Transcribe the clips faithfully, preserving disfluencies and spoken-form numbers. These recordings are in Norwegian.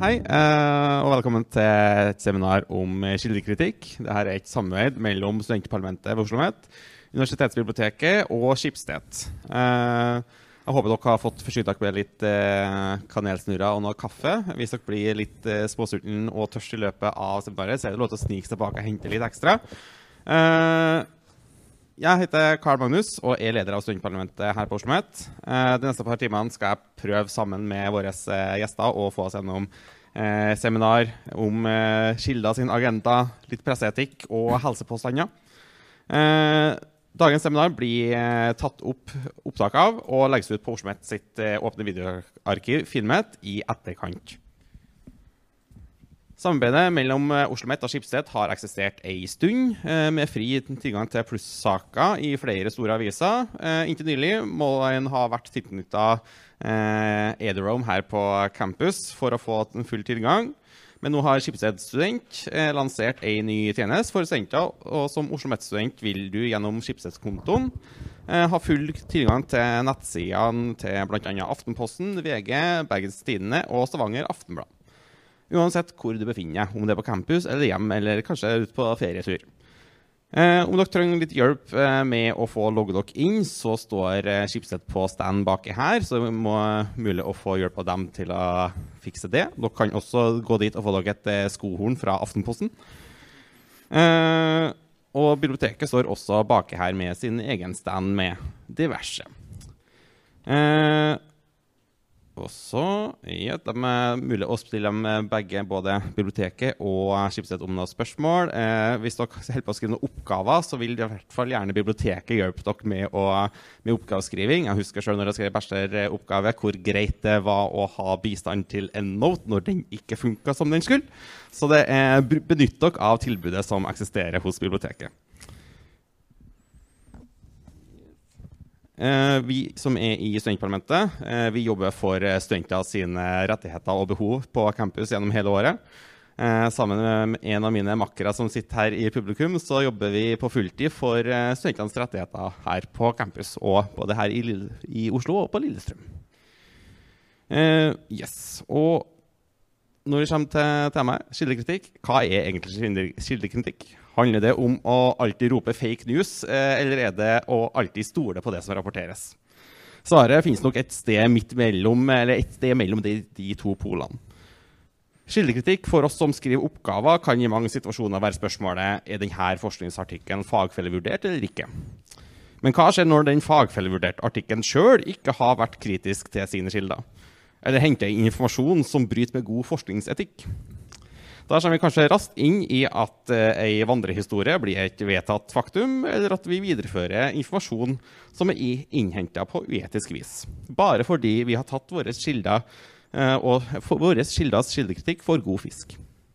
hei, eh, og velkommen til et seminar om kildekritikk. Dette er et samarbeid mellom Studentparlamentet ved OsloMet, Universitetsbiblioteket og Schibsted. Eh, jeg håper dere har fått forsynt med litt eh, kanelsnurrer og noe kaffe. Hvis dere blir litt eh, småsulten og tørst i løpet av seminaret, så er det lov til å snike tilbake og hente litt ekstra. Eh, Jeg heter Karl Magnus og er leder av Studentparlamentet her på OsloMet. Eh, de neste par timene skal jeg prøve sammen med våre eh, gjester og få oss gjennom eh, seminar om eh, kilder sin agenda, litt presseetikk og helsepåstander. Eh, dagens seminar blir eh, tatt opp opptak av og legges ut på OsloMet sitt eh, åpne videoarkiv Filmet i etterkant. Samarbeidet mellom OsloMet og Schibsted har eksistert en stund, eh, med fri tilgang til plussaker i flere store aviser. Eh, inntil nylig må en ha vært tilknyttet eh, Ederome her på campus for å få en full tilgang. Men nå har Schibsted Student eh, lansert en ny tjeneste for studenter, og som OsloMet-student vil du gjennom Schibsted-kontoen eh, ha full tilgang til nettsidene til blant annet Aftenposten, V G, Bergens Tidende og Stavanger Aftenblad. Uansett hvor du befinner deg, om det er på campus eller hjem, eller kanskje ut på ferietur. Eh, om dere trenger litt hjelp eh, med å få logget dere inn, så står eh, Schibsted på stand baki her, så det må mulig å få hjelp av dem til å fikse det. Dere kan også gå dit og få dere et eh, skohorn fra Aftenposten. Eh, og biblioteket står også baki her med sin egen stand med diverse. Eh, Og så ja, det er mulig å stille dem begge, både biblioteket og Schibsted, om noen spørsmål. Eh, hvis dere holder på å skrive noen oppgaver, så vil i hvert fall gjerne biblioteket hjelpe dere med, å, med oppgaveskriving. Jeg husker selv når jeg skrev bacheloroppgave hvor greit det var å ha bistand til EndNote når den ikke funket som den skulle. Så det er, benytt dere av tilbudet som eksisterer hos biblioteket. Eh, vi som er i Studentparlamentet, eh, vi jobber for studenter sine rettigheter og behov på campus gjennom hele året. Eh, sammen med en av mine makkere som sitter her i publikum, så jobber vi på fulltid for eh, studentenes rettigheter her på campus, og både her i, Lille, i Oslo og på Lillestrøm. Eh, yes, og når det kommer til temaet kildekritikk, hva er egentlig kildekritikk? Handler det om å alltid rope fake news, eh, eller er det å alltid stole på det som rapporteres? Svaret finnes nok et sted midt mellom, eller et sted mellom de, de to polene. Kildekritikk for oss som skriver oppgaver kan i mange situasjoner være spørsmålet: er denne forskningsartikkelen fagfellevurdert eller ikke? Men hva skjer når den fagfellevurderte artikkelen selv ikke har vært kritisk til sine kilder? Eller henter informasjon som bryter med god forskningsetikk? Da kommer vi kanskje raskt inn i at eh, en vandrehistorie blir et vedtatt faktum, eller at vi viderefører informasjon som er innhentet på uetisk vis. Bare fordi vi har tatt våre kilder, eh, og våre kilders kildekritikk for god fisk.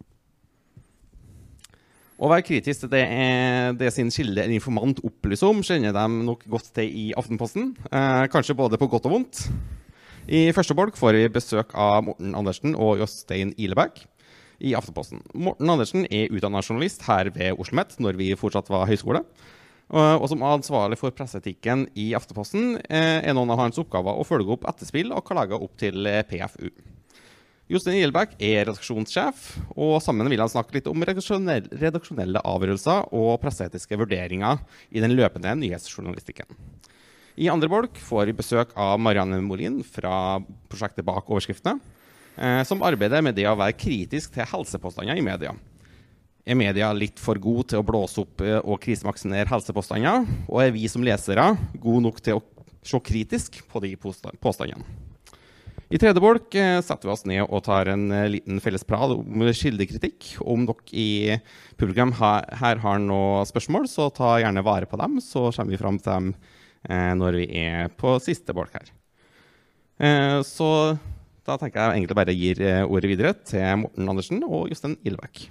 Å være kritisk til det, er, det sin kilde eller informant opplyser om, kjenner de nok godt til i Aftenposten, eh, kanskje både på godt og vondt. I første bolk får vi besøk av Morten Andersen og Jostein Ilebæk i Aftenposten. Morten Andersen er utdannet journalist her ved OsloMet når vi fortsatt var høyskole. Og som ansvarlig for presseetikken i Aftenposten er noen av hans oppgaver å følge opp etterspill og klage opp til P F U. Jostein Ilebæk er redaksjonssjef, og sammen vil han snakke litt om redaksjonelle, redaksjonelle avgjørelser og presseetiske vurderinger i den løpende nyhetsjournalistikken. I andre bolk får vi besøk av Marianne Molin fra prosjektet Bak overskriftene, eh, som arbeider med det å være kritisk til helsepåstander i media. Er media litt for god til å blåse opp og krisemaksinere helsepåstander, og er vi som lesere gode nok til å se kritisk på de påstandene? I tredje bolk eh, setter vi oss ned og tar en eh, liten felles prat om kildekritikk. Om dere i publikum her, her har noen spørsmål, så ta gjerne vare på dem, så kommer vi frem til dem når vi er på siste bolk her. Så da tenker jeg egentlig bare gir ordet videre til Morten Andersen og Jostein Ilebæk.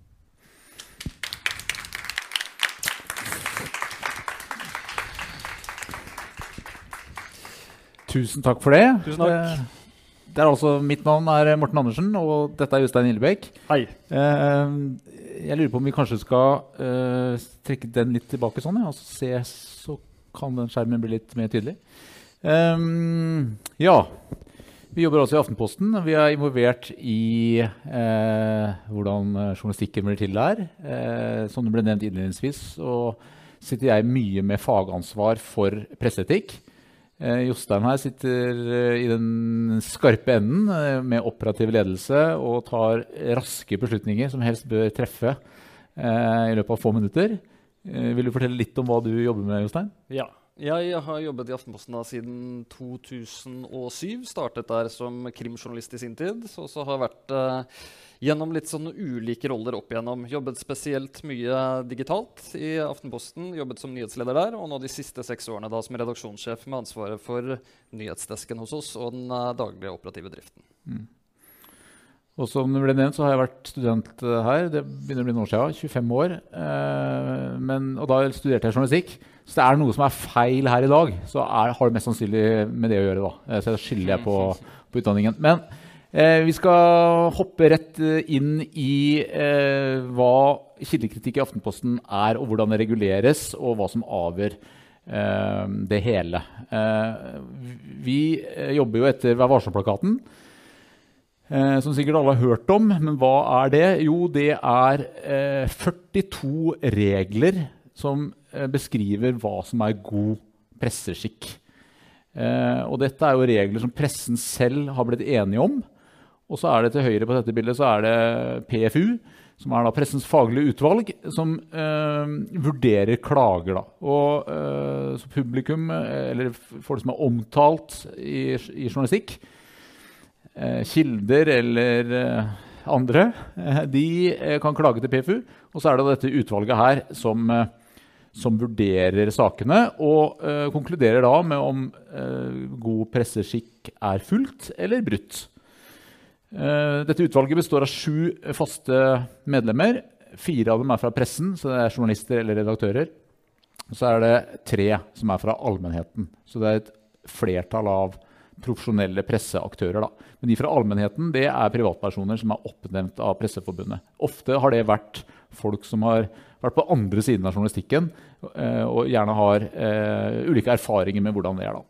Tusen takk for det. Tusen takk. Det er altså, mitt navn er Morten Andersen, og dette er Jostein Ilebæk. Hei. Jeg lurer på om vi kanskje skal trekke den litt tilbake sånn, ja, og så se så kan den skjermen bli litt mer tydelig. Um, ja, Vi jobber også i Aftenposten. Vi er involvert i eh, hvordan journalistikken blir til der. Eh, som det ble nevnt innledningsvis, så sitter jeg mye med fagansvar for presseetikk. Eh, Jostein her sitter eh, i den skarpe enden eh, med operativ ledelse og tar raske beslutninger som helst bør treffe eh, i løpet av få minutter. Eh, vil du fortelle litt om hva du jobber med, Jostein? Ja. Jeg har jobbet i Aftenposten da, siden to tusen og syv, startet der som krimjournalist i sin tid, og så har jeg vært eh, gjennom litt sånne ulike roller opp igjennom. Jobbet spesielt mye digitalt i Aftenposten, jobbet som nyhetsleder der, og nå de siste seks årene da som redaksjonssjef med ansvaret for nyhetsdesken hos oss og den eh, daglige operative driften. Mm. Og som det ble nevnt, så har jeg vært student her. Det begynner å bli noen år siden, tjuefem år. Eh, men, og da studerte jeg journalistikk. Så det er noe som er feil her i dag, så er, har det mest sannsynlig med det å gjøre. Da. Så da skylder jeg på, på utdanningen. Men eh, vi skal hoppe rett inn i eh, hva kildekritikk i Aftenposten er, og hvordan det reguleres, og hva som avgjør eh, det hele. Eh, vi jobber jo etter Vær varsom-plakaten. Eh, som sikkert alle har hørt om, men hva er det? Jo, det er eh, førtito regler som eh, beskriver hva som er god presseskikk. Eh, og dette er jo regler som pressen selv har blitt enige om. Og så er det til høyre på dette bildet så er det P F U, som er da pressens faglige utvalg, som eh, vurderer klager. Da. Og eh, så publikum, eller folk som er omtalt i, i journalistikk, kilder eller andre, de kan klage til P F U, og så er det dette utvalget her som, som vurderer sakene og uh, konkluderer da med om uh, god presseskikk er fulgt eller brutt. Uh, dette utvalget består av sju faste medlemmer. Fire av dem er fra pressen, så det er journalister eller redaktører. Og så er det tre som er fra allmennheten, så det er et flertall av profesjonelle presseaktører. Da. Men de fra allmennheten, det er privatpersoner som er oppnevnt av Presseforbundet. Ofte har det vært folk som har vært på andre siden av journalistikken, eh, og gjerne har eh, ulike erfaringer med hvordan det er.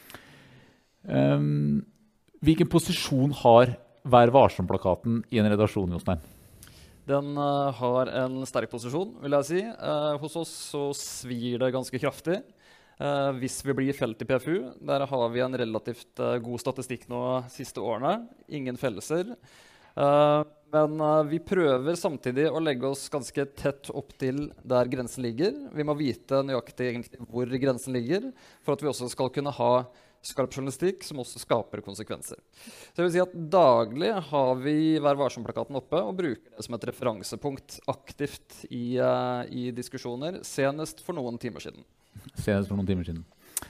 Da. Um, hvilken posisjon har Vær varsom-plakaten i en redaksjon, Jostein? Den uh, har en sterk posisjon, vil jeg si. Uh, hos oss så svir det ganske kraftig. Uh, hvis vi blir felt i P F U, der har vi en relativt uh, god statistikk nå siste årene. Ingen fellelser. Uh, men uh, vi prøver samtidig å legge oss ganske tett opp til der grensen ligger. Vi må vite nøyaktig egentlig hvor grensen ligger, for at vi også skal kunne ha skarp journalistikk som også skaper konsekvenser. Så jeg vil si at daglig har vi Vær varsom-plakaten oppe og bruker det som et referansepunkt aktivt i, uh, i diskusjoner, senest for noen timer siden. Senest for noen timer siden.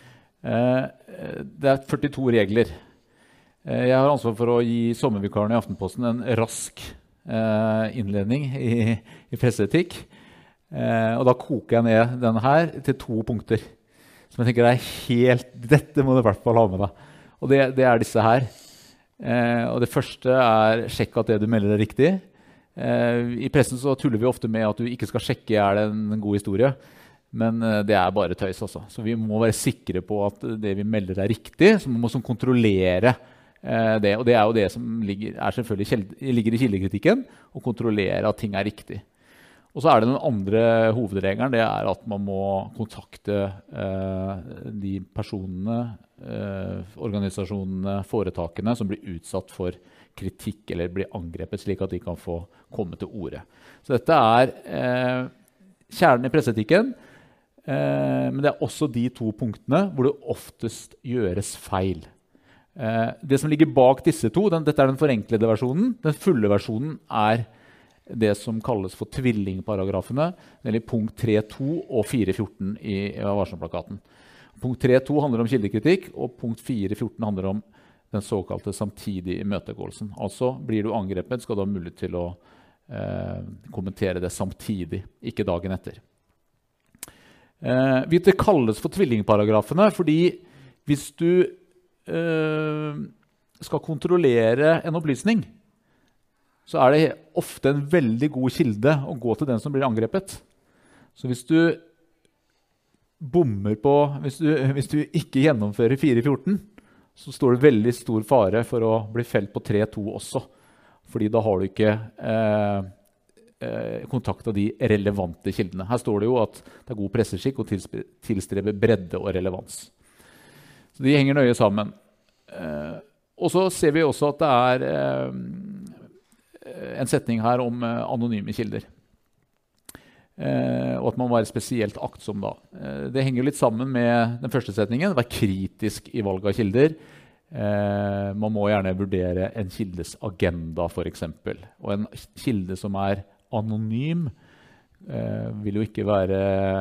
Eh, det er førtito regler. Eh, jeg har ansvar for å gi sommervikarene i Aftenposten en rask eh, innledning i, i presseetikk. Eh, og da koker jeg ned denne her til to punkter. Som jeg tenker er helt, dette må du i hvert fall ha med deg. Og det, det er disse her. Eh, og det første er sjekk at det du melder er riktig. Eh, I pressen så tuller vi ofte med at du ikke skal sjekke er det en god historie. Men det er bare tøys også. Så vi må være sikre på at det vi melder er riktig, så vi må sånn kontrollere eh, det. Og det er jo det som ligger, er selvfølgelig kjeld, ligger i kildekritikken, å kontrollere at ting er riktig. Og så er det den andre hovedregelen, det er at man må kontakte eh, de personene, eh, organisasjonene, foretakene som blir utsatt for kritikk eller blir angrepet, slik at de kan få komme til orde. Så dette er eh, kjernen i presseetikken. Eh, men det er også de to punktene hvor det oftest gjøres feil. Eh, det som ligger bak disse to, den, dette er den forenklede versjonen. Den fulle versjonen er det som kalles for tvillingparagrafene, eller punkt tre punkt to og fire punkt fjorten i Vær varsom-plakaten. Punkt tre punkt to handler om kildekritikk, og punkt fire punkt fjorten handler om den såkalte samtidige imøtegåelsen. Altså blir du angrepet, skal du ha mulighet til å eh, kommentere det samtidig, ikke dagen etter. Eh, det kalles for tvillingparagrafene, fordi hvis du eh, skal kontrollere en opplysning, så er det ofte en veldig god kilde å gå til den som blir angrepet. Så hvis du bommer på, hvis du, hvis du ikke gjennomfører fire punkt fjorten, så står det veldig stor fare for å bli felt på tre to også. Fordi da har du ikke eh, eh, kontakt av de relevante kildene. Her står det jo at det er god presseskikk å tilstrebe bredde og relevans. Så de henger nøye sammen. Eh, og så ser vi også at det er eh, en setning her om eh, anonyme kilder. Eh, og at man må være spesielt aktsom da. Eh, det henger litt sammen med den første setningen. Vær kritisk i valg av kilder. Eh, man må gjerne vurdere en kildes agenda, for eksempel. Og en kilde som er anonym eh, vil jo ikke være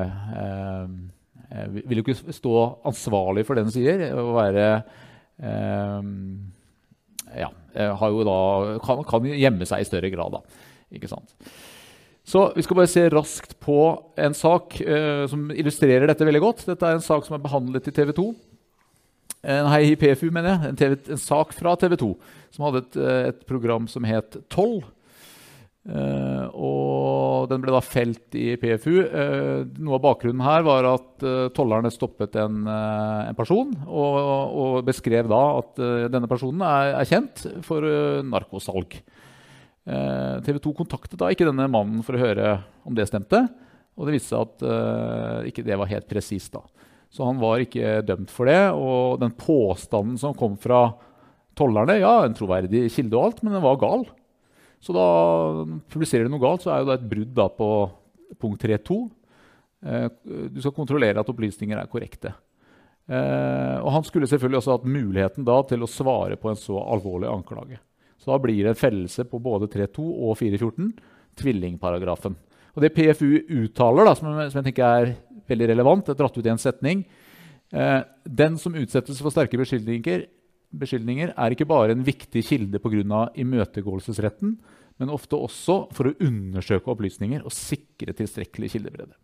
eh, vil jo ikke stå ansvarlig for det den sier, og være eh, ja, har jo da, kan, kan gjemme seg i større grad da, ikke sant? Så vi skal bare se raskt på en sak eh, som illustrerer dette veldig godt. Dette er en sak som er behandlet i T V to. Eh, nei, i P F U, mener jeg. En, TV, en sak fra T V to, som hadde et, et program som het Toll. Eh, og den ble da felt i P F U. Eh, noe av bakgrunnen her var at eh, tollerne stoppet en, eh, en person, og, og beskrev da at eh, denne personen er, er kjent for eh, narkosalg. Eh, T V to kontaktet da ikke denne mannen for å høre om det stemte, og det viste seg at eh, ikke det var helt presist da. Så han var ikke dømt for det, og den påstanden som kom fra tollerne, ja, en troverdig kilde og alt, men den var gal. Så da publiserer du noe galt, så er jo det et brudd da på punkt tre to. Eh, du skal kontrollere at opplysninger er korrekte. Eh, og han skulle selvfølgelig også hatt muligheten da til å svare på en så alvorlig anklage. Så da blir det en fellelse på både tre to og fire fjorten, tvillingparagrafen. Og det P F U uttaler, da, som, som jeg tenker er veldig relevant, det er dratt ut i en setning. Eh, den som utsettes for sterke beskyldninger, beskyldninger er ikke bare en viktig kilde på grunn av imøtegåelsesretten, men ofte også for å undersøke opplysninger og sikre tilstrekkelig kildebredde.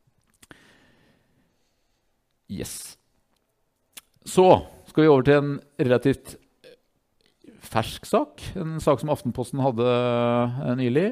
Yes. Så skal vi over til en relativt fersk sak, en sak som Aftenposten hadde nylig.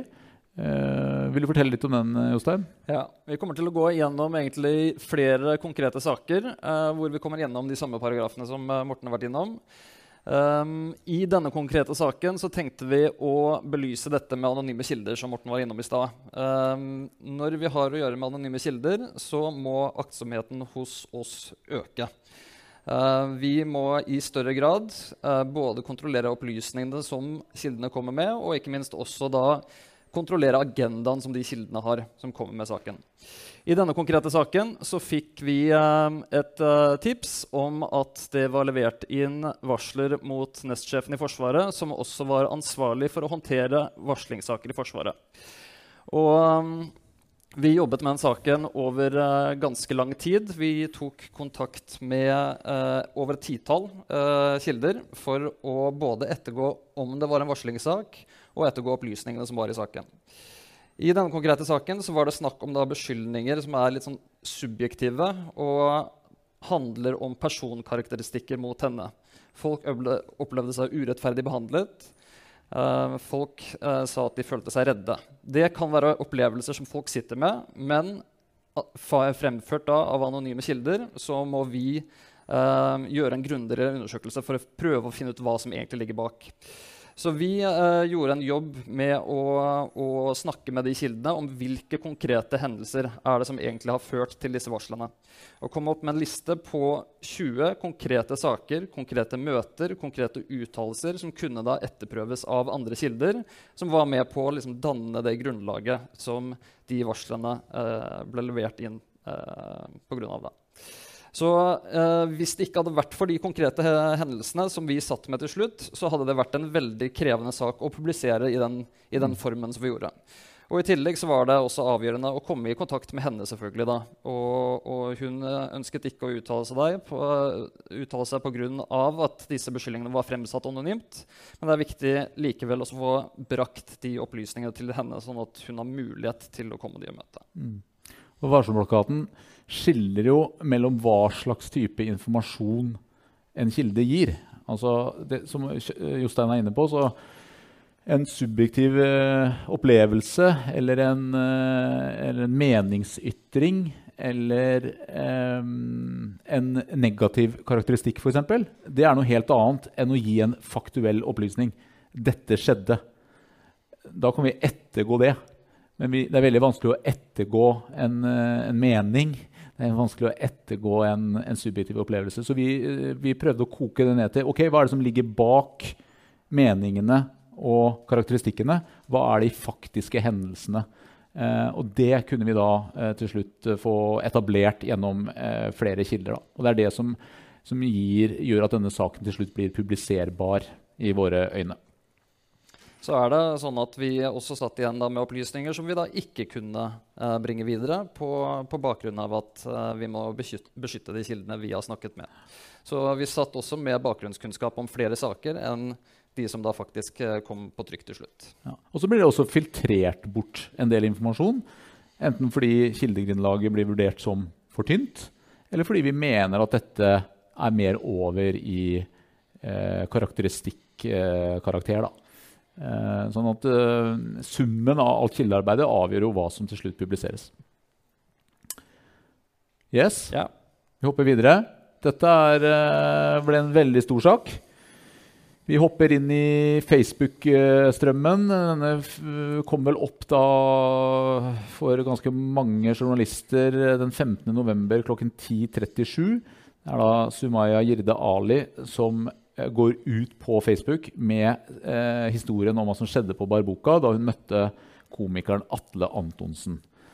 Eh, vil du fortelle litt om den, Jostein? Ja, vi kommer til å gå gjennom egentlig flere konkrete saker, eh, hvor vi kommer gjennom de samme paragrafene som eh, Morten har vært innom. Um, I denne konkrete saken så tenkte vi å belyse dette med anonyme kilder, som Morten var innom i stad. Um, når vi har å gjøre med anonyme kilder, så må aktsomheten hos oss øke. Uh, vi må i større grad uh, både kontrollere opplysningene som kildene kommer med, og ikke minst også da kontrollere agendaen som de kildene har som kommer med saken. I denne konkrete saken så fikk vi uh, et uh, tips om at det var levert inn varsler mot nestsjefen i Forsvaret, som også var ansvarlig for å håndtere varslingssaker i Forsvaret. Og um, vi jobbet med den saken over uh, ganske lang tid. Vi tok kontakt med uh, over et titall uh, kilder for å både ettergå om det var en varslingssak, og ettergå opplysningene som var i saken. I denne konkrete saken så var det snakk om da beskyldninger som er litt sånn subjektive og handler om personkarakteristikker mot henne. Folk opplevde seg urettferdig behandlet. Uh, folk uh, sa at de følte seg redde. Det kan være opplevelser som folk sitter med, men fremført da av anonyme kilder, så må vi uh, gjøre en grundigere undersøkelse for å prøve å finne ut hva som egentlig ligger bak. Så vi uh, gjorde en jobb med å, å snakke med de kildene om hvilke konkrete hendelser er det som egentlig har ført til disse varslene. Og komme opp med en liste på tjue konkrete saker, konkrete møter, konkrete uttalelser som kunne da etterprøves av andre kilder, som var med på å liksom danne det grunnlaget som de varslene uh, ble levert inn uh, på grunn av det. Så eh, hvis det ikke hadde vært for de konkrete hendelsene som vi satt med til slutt, så hadde det vært en veldig krevende sak å publisere i den, i den formen som vi gjorde. Og i tillegg så var det også avgjørende å komme i kontakt med henne selvfølgelig da. Og, og hun ønsket ikke å uttale seg, deg på, uttale seg på grunn av at disse beskyldningene var fremsatt anonymt. Men det er viktig likevel også å få brakt de opplysningene til henne, sånn at hun har mulighet til å komme de i møte. Mm. Og Varselplakaten skiller jo mellom hva slags type informasjon en kilde gir. Altså, det, som Jostein er inne på, så en subjektiv eh, opplevelse eller en, eh, eller en meningsytring eller um, en negativ karakteristikk for eksempel, det er noe helt annet enn å gi en faktuell opplysning. Dette skjedde. Da kan vi ettergå det. Men vi, det er veldig vanskelig å ettergå en, en mening. Det er vanskelig å ettergå en, en subjektiv opplevelse. Så vi, vi prøvde å koke det ned til, ok, hva er det som ligger bak meningene og karakteristikkene? Hva er de faktiske hendelsene? Eh, og det kunne vi da eh, til slutt få etablert gjennom eh, flere kilder. Da. Og det er det som, som gir, gjør at denne saken til slutt blir publiserbar i våre øyne. Så er det sånn at vi også satt igjen da med opplysninger som vi da ikke kunne eh, bringe videre på, på bakgrunn av at eh, vi må beskytte, beskytte de kildene vi har snakket med. Så vi satt også med bakgrunnskunnskap om flere saker enn de som da faktisk eh, kom på trykk til slutt. Ja. Og så blir det også filtrert bort en del informasjon, enten fordi kildegrunnlaget blir vurdert som for tynt, eller fordi vi mener at dette er mer over i eh, karakteristikk-karakter da. Uh, sånn at uh, summen av alt kildearbeidet avgjør jo hva som til slutt publiseres. Yes, ja. Vi hopper videre. Dette er, uh, ble en veldig stor sak. Vi hopper inn i Facebook-strømmen. Denne kom vel opp da for ganske mange journalister den femtende november klokken ti trettisju. Det er da Sumaya Jirde Ali som går ut på Facebook med eh, historien om hva som skjedde på Barboka da hun møtte komikeren Atle Antonsen.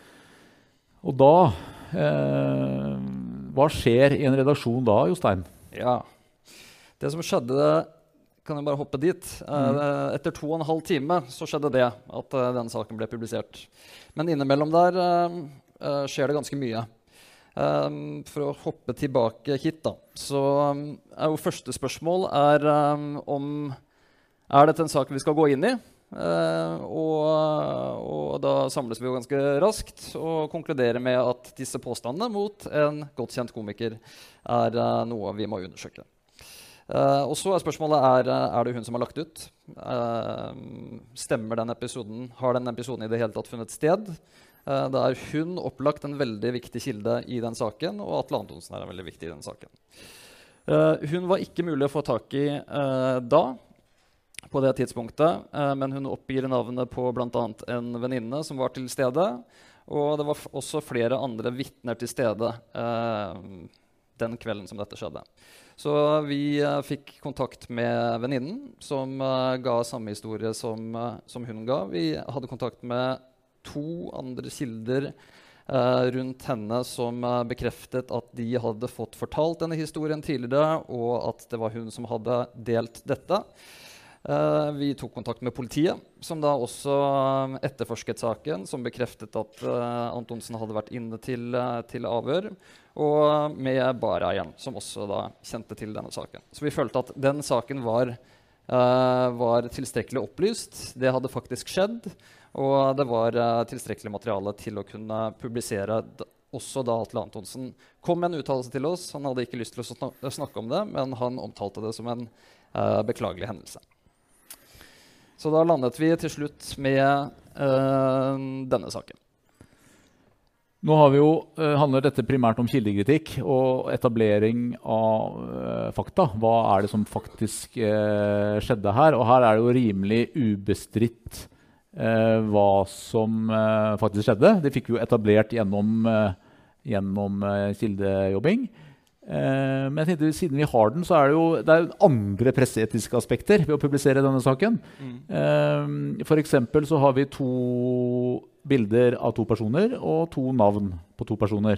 Og da, eh, hva skjer i en redaksjon da, Jostein? Ja, det som skjedde, kan jeg bare hoppe dit. Mm. Etter to og en halv time så skjedde det at uh, den saken ble publisert. Men innimellom der uh, uh, skjer det ganske mye. Um, for å hoppe tilbake hit da, så um, er jo første spørsmål er um, om er dette en sak vi skal gå inn i, uh, og, og da samles vi jo ganske raskt og konkluderer med at disse påstandene mot en godt kjent komiker er uh, noe vi må undersøke. Uh, og så er spørsmålet er, er det hun som har lagt ut? Uh, stemmer den episoden, har den episoden i det hele tatt funnet sted? Uh, da er hun opplagt en veldig viktig kilde i den saken, og Atle Antonsen er veldig viktig i den saken. Uh, hun var ikke mulig å få tak i uh, da, på det tidspunktet, uh, men hun oppgir navnet på blant annet en venninne som var til stede, og det var også flere andre vitner til stede uh, den kvelden som dette skjedde. Så vi uh, fikk kontakt med venninnen, som uh, ga samme historie som, uh, som hun ga. Vi hadde kontakt med to andre kilder uh, rundt henne som uh, bekreftet at de hadde fått fortalt denne historien tidligere, og at det var hun som hadde delt dette. Uh, vi tok kontakt med politiet, som da også uh, etterforsket saken, som bekreftet at uh, Antonsen hadde vært inne til, uh, til avhør, og med bareieren, som også da kjente til denne saken. Så vi følte at den saken var, uh, var tilstrekkelig opplyst. Det hadde faktisk skjedd. Og det var uh, tilstrekkelig materiale til å kunne publisere også da Atle Antonsen kom med en uttalelse til oss. Han hadde ikke lyst til å snak snakke om det, men han omtalte det som en uh, beklagelig hendelse. Så da landet vi til slutt med uh, denne saken. Nå har vi jo, uh, handler dette primært om kildekritikk og etablering av uh, fakta. Hva er det som faktisk uh, skjedde her? Og her er det jo rimelig ubestridt Uh, hva som uh, faktisk skjedde. Det fikk vi jo etablert gjennom, uh, gjennom uh, kildejobbing. Uh, men jeg tenkte, siden vi har den, så er det jo det er andre presseetiske aspekter ved å publisere denne saken. Mm. Uh, for eksempel så har vi to bilder av to personer og to navn på to personer.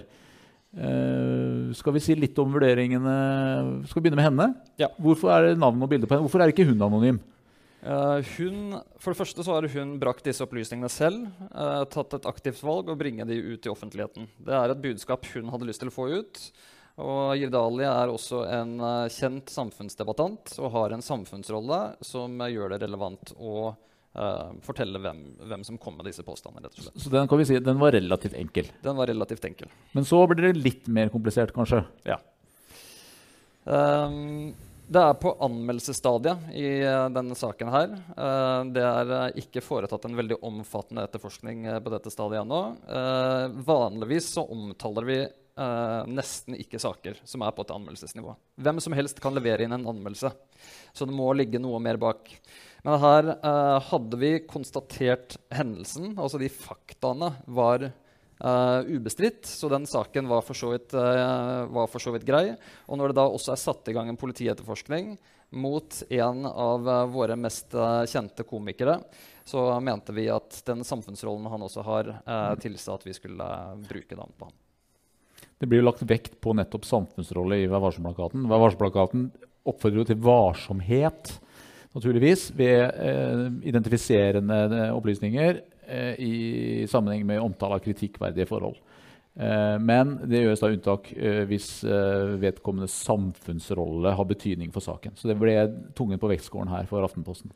Uh, skal vi si litt om vurderingene? Skal vi begynne med henne? Ja. Hvorfor er det navn og bilder på henne? Hvorfor er ikke hun anonym? Uh, hun, for det første så har hun brakt disse opplysningene selv, uh, tatt et aktivt valg og bringe de ut i offentligheten. Det er et budskap hun hadde lyst til å få ut. Og Jirde Ali er også en uh, kjent samfunnsdebattant og har en samfunnsrolle som uh, gjør det relevant å uh, fortelle hvem, hvem som kom med disse påstandene, rett og slett. Så den kan vi si, den var relativt enkel? Den var relativt enkel. Men så blir det litt mer komplisert, kanskje? Ja. Um, Det er på anmeldelsesstadiet i uh, denne saken her. Uh, det er uh, ikke foretatt en veldig omfattende etterforskning uh, på dette stadiet ennå. Uh, vanligvis så omtaler vi uh, nesten ikke saker som er på et anmeldelsesnivå. Hvem som helst kan levere inn en anmeldelse, så det må ligge noe mer bak. Men her uh, hadde vi konstatert hendelsen, altså de faktaene var Uh, ubestridt, så den saken var for, så vidt, uh, var for så vidt grei. Og når det da også er satt i gang en politietterforskning mot en av uh, våre mest uh, kjente komikere, så mente vi at den samfunnsrollen han også har, uh, tilsa at vi skulle uh, bruke navn på ham. Det blir jo lagt vekt på nettopp samfunnsrolle i Vær varsom-plakaten. Vær varsom-plakaten oppfordrer jo til varsomhet, naturligvis, ved uh, identifiserende uh, opplysninger i sammenheng med omtale av kritikkverdige forhold. Eh, men det gjøres da unntak eh, hvis eh, vedkommende samfunnsrolle har betydning for saken. Så det ble tungen på vektskålen her for Aftenposten.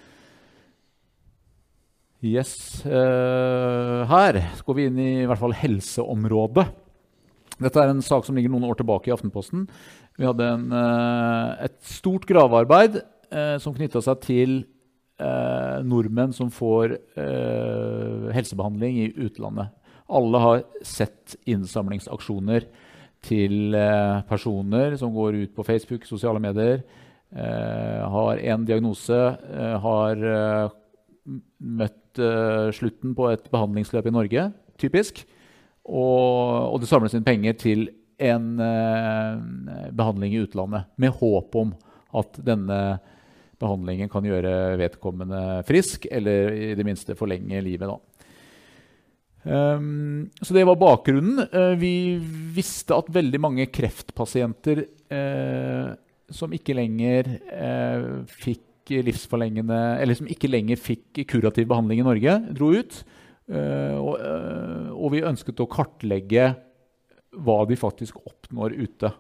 Yes. Eh, her går vi inn i i hvert fall helseområdet. Dette er en sak som ligger noen år tilbake i Aftenposten. Vi hadde en, eh, et stort gravearbeid eh, som knyttet seg til Eh, nordmenn som får eh, helsebehandling i utlandet. Alle har sett innsamlingsaksjoner til eh, personer som går ut på Facebook, sosiale medier, eh, har en diagnose, eh, har eh, møtt eh, slutten på et behandlingsløp i Norge, typisk, og, og det samles inn penger til en eh, behandling i utlandet, med håp om at denne behandlingen kan gjøre vedkommende frisk, eller i det minste forlenge livet. Da. Um, så det var bakgrunnen. Uh, vi visste at veldig mange kreftpasienter uh, som ikke lenger uh, fikk livsforlengende, eller som ikke lenger fikk kurativ behandling i Norge, dro ut. Uh, og, uh, og vi ønsket å kartlegge hva de faktisk oppnår ute.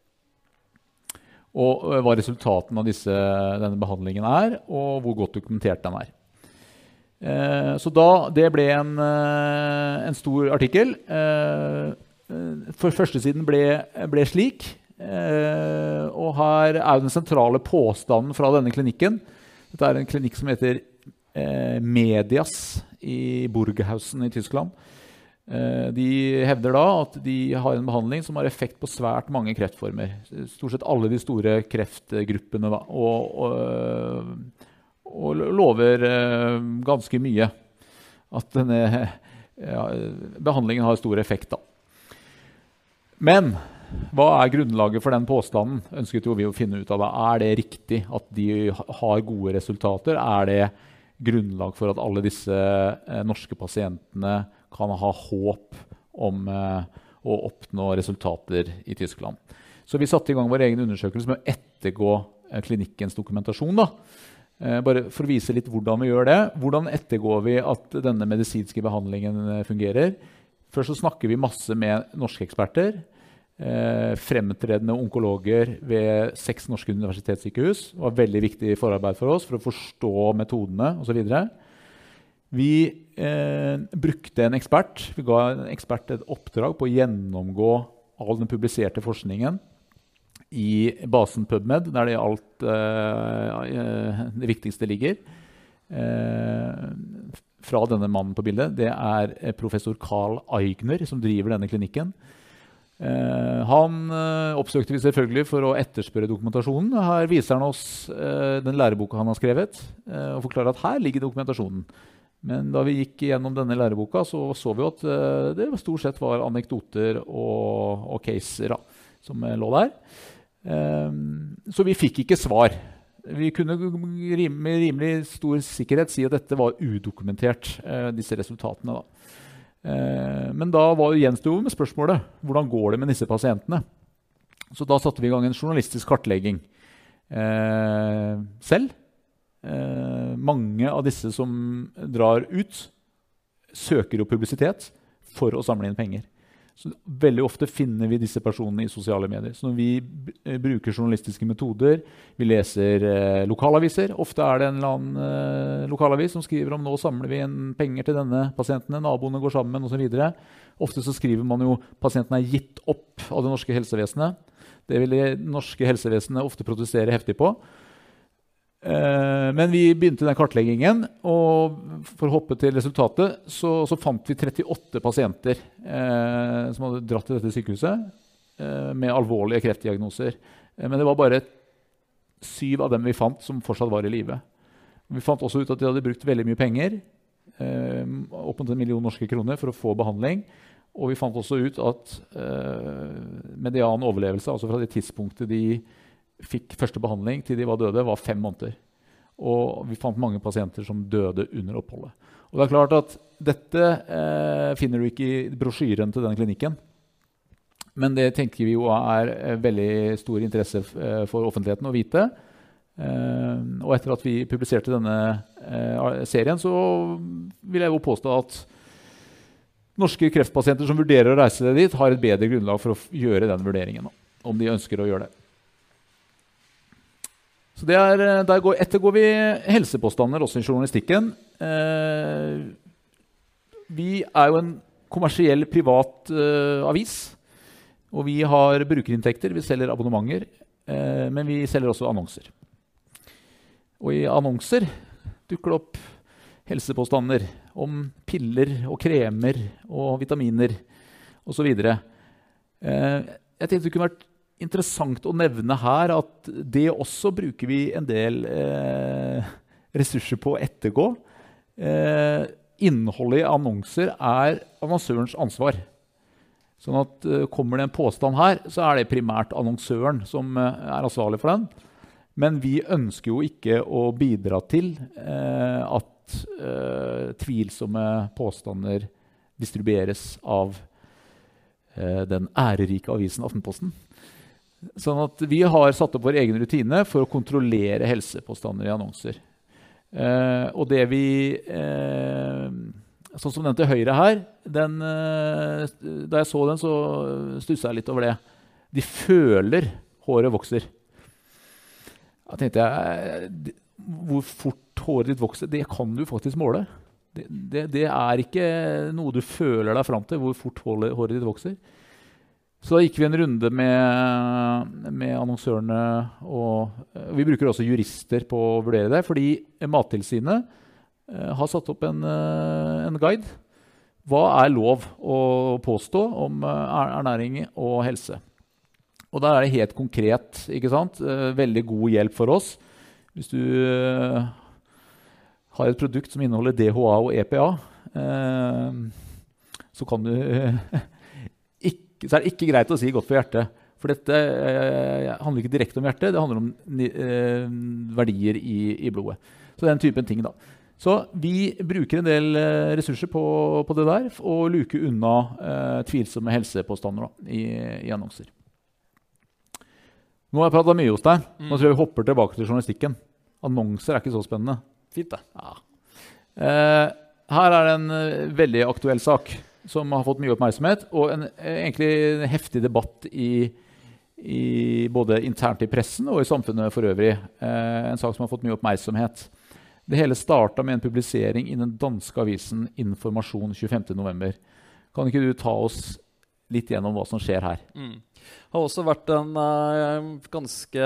Og hva resultaten av disse, denne behandlingen er, og hvor godt dokumentert den er. Eh, så da, det ble en, en stor artikkel. Eh, for førstesiden ble, ble slik, eh, og her er den sentrale påstanden fra denne klinikken. Dette er en klinikk som heter eh, Medias i Burghausen i Tyskland. De hevder da at de har en behandling som har effekt på svært mange kreftformer. Stort sett alle de store kreftgruppene da, og, og, og lover ganske mye at denne ja, behandlingen har stor effekt. Da. Men hva er grunnlaget for den påstanden? Ønsket jo vi å finne ut av det. Er det riktig at de har gode resultater? Er det grunnlag for at alle disse norske pasientene kan ha håp om eh, å oppnå resultater i Tyskland. Så vi satte i gang vår egen undersøkelse med å ettergå eh, klinikkens dokumentasjon. Da. Eh, bare for å vise litt hvordan vi gjør det. Hvordan ettergår vi at denne medisinske behandlingen eh, fungerer? Først så snakker vi masse med norske eksperter, eh, fremtredende onkologer ved seks norske universitetssykehus. Det var veldig viktig forarbeid for oss for å forstå metodene og så videre. Vi eh, brukte en ekspert. Vi ga en ekspert et oppdrag på å gjennomgå all den publiserte forskningen i basen PubMed, der det alt eh, det viktigste ligger. Eh, fra denne mannen på bildet. Det er professor Carl Eigner som driver denne klinikken. Eh, han eh, oppsøkte vi selvfølgelig for å etterspørre dokumentasjonen. Her viser han oss eh, den læreboka han har skrevet, eh, og forklarer at her ligger dokumentasjonen. Men da vi gikk gjennom denne læreboka, så så vi at uh, det stort sett var anekdoter og, og caser da, som uh, lå der. Um, så vi fikk ikke svar. Vi kunne rim, med rimelig stor sikkerhet si at dette var udokumentert, uh, disse resultatene. Da. Uh, men da var gjensto med spørsmålet, hvordan går det med disse pasientene? Så da satte vi i gang en journalistisk kartlegging uh, selv. Eh, mange av disse som drar ut søker jo publisitet for å samle inn penger. Så veldig ofte finner vi disse personene i sosiale medier. Så når vi b- bruker journalistiske metoder, vi leser eh, lokalaviser, ofte er det en eller annen eh, lokalavis som skriver om nå samler vi inn penger til denne pasientene, naboene går sammen og så videre. Ofte så skriver man jo pasienten er gitt opp av det norske helsevesenet. Det vil det norske helsevesenet ofte protestere heftig på. Eh, men vi begynte den kartleggingen, og for å hoppe til resultatet, så, så fant vi trettiåtte pasienter eh, som hadde dratt til dette sykehuset eh, med alvorlige kreftdiagnoser. Eh, men det var bare syv av dem vi fant som fortsatt var i live. Vi fant også ut at de hadde brukt veldig mye penger, eh, opp mot en million norske kroner, for å få behandling. Og vi fant også ut at eh, median overlevelse, altså fra det tidspunktet de fikk første behandling til de var døde, var fem måneder. Og vi fant mange pasienter som døde under oppholdet. Og det er klart at dette eh, finner du ikke i brosjyren til denne klinikken. Men det tenker vi jo er eh, veldig stor interesse eh, for offentligheten å vite. Eh, og etter at vi publiserte denne eh, serien, så vil jeg jo påstå at norske kreftpasienter som vurderer å reise dit, har et bedre grunnlag for å gjøre den vurderingen, om de ønsker å gjøre det. Så det er, der går, ettergår vi helsepåstander også i journalistikken. Eh, vi er jo en kommersiell privat eh, avis, og vi har brukerinntekter, vi selger abonnementer, eh, men vi selger også annonser. Og i annonser dukker det opp helsepåstander om piller og kremer og vitaminer og så videre. Eh, jeg tenkte det kunne vært interessant å nevne her at det også bruker vi en del eh, ressurser på å ettergå. Eh, innholdet i annonser er annonsørens ansvar. Sånn at eh, kommer det en påstand her, så er det primært annonsøren som eh, er ansvarlig for den. Men vi ønsker jo ikke å bidra til eh, at Uh, tvilsomme påstander distribueres av uh, den ærerike avisen Aftenposten. Sånn at vi har satt opp vår egen rutine for å kontrollere helsepåstander i annonser. Uh, og det vi uh, sånn som den til høyre her, den, uh, da jeg så den, så stusset jeg litt over det. De føler håret vokser. Da tenkte jeg, hvor fort håret ditt vokser, det kan du faktisk måle. Det, det, det er ikke noe du føler deg fram til, hvor fort håret, håret ditt vokser. Så da gikk vi en runde med, med annonsørene, og vi bruker også jurister på å vurdere det, fordi Mattilsynet eh, har satt opp en, en guide. Hva er lov å påstå om ernæring og helse? Og der er det helt konkret, ikke sant? Veldig god hjelp for oss. Hvis du uh, har et produkt som inneholder D H A og E P A, uh, så, kan du, uh, ikke, så er det ikke greit å si godt for hjertet. For dette uh, handler ikke direkte om hjertet, det handler om uh, verdier i, i blodet. Så den typen ting da. Så vi bruker en del uh, ressurser på, på det der, og luker unna uh, tvilsomme helsepåstander da, i, i annonser. Nå har jeg pratet mye hos deg. Nå tror jeg vi hopper tilbake til journalistikken. Annonser er ikke så spennende. Fint det. Ja. Eh, her er det en uh, veldig aktuell sak som har fått mye oppmerksomhet, og en, egentlig en heftig debatt i, i både internt i pressen og i samfunnet for øvrig. Eh, en sak som har fått mye oppmerksomhet. Det hele startet med en publisering i den danske avisen Information tjuefemte november. Kan ikke du ta oss litt gjennom hva som skjer her? Mm. Det har også vært en uh, ganske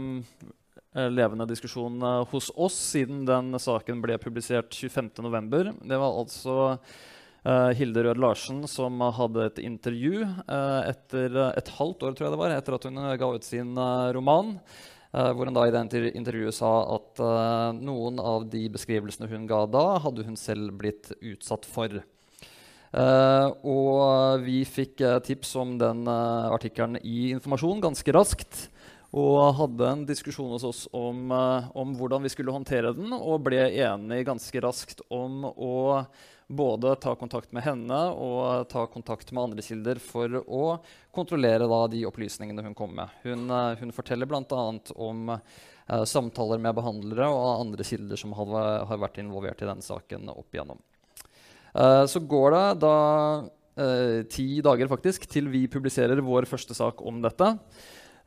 uh, levende diskusjon uh, hos oss siden den saken ble publisert tjuefemte november. Det var altså uh, Hilde Rød Larsen som hadde et intervju uh, etter uh, et halvt år, tror jeg det var, etter at hun uh, ga ut sin uh, roman, uh, hvor hun da i det inter intervjuet sa at uh, noen av de beskrivelsene hun ga da, hadde hun selv blitt utsatt for. Uh, og vi fikk uh, tips om den uh, artikkelen i Informasjon ganske raskt, og hadde en diskusjon hos oss om, uh, om hvordan vi skulle håndtere den, og ble enige ganske raskt om å både ta kontakt med henne og ta kontakt med andre kilder for å kontrollere da, de opplysningene hun kom med. Hun, uh, hun forteller blant annet om uh, samtaler med behandlere og andre kilder som hadde, har vært involvert i den saken opp igjennom. Uh, så går det da uh, ti dager faktisk til vi publiserer vår første sak om dette.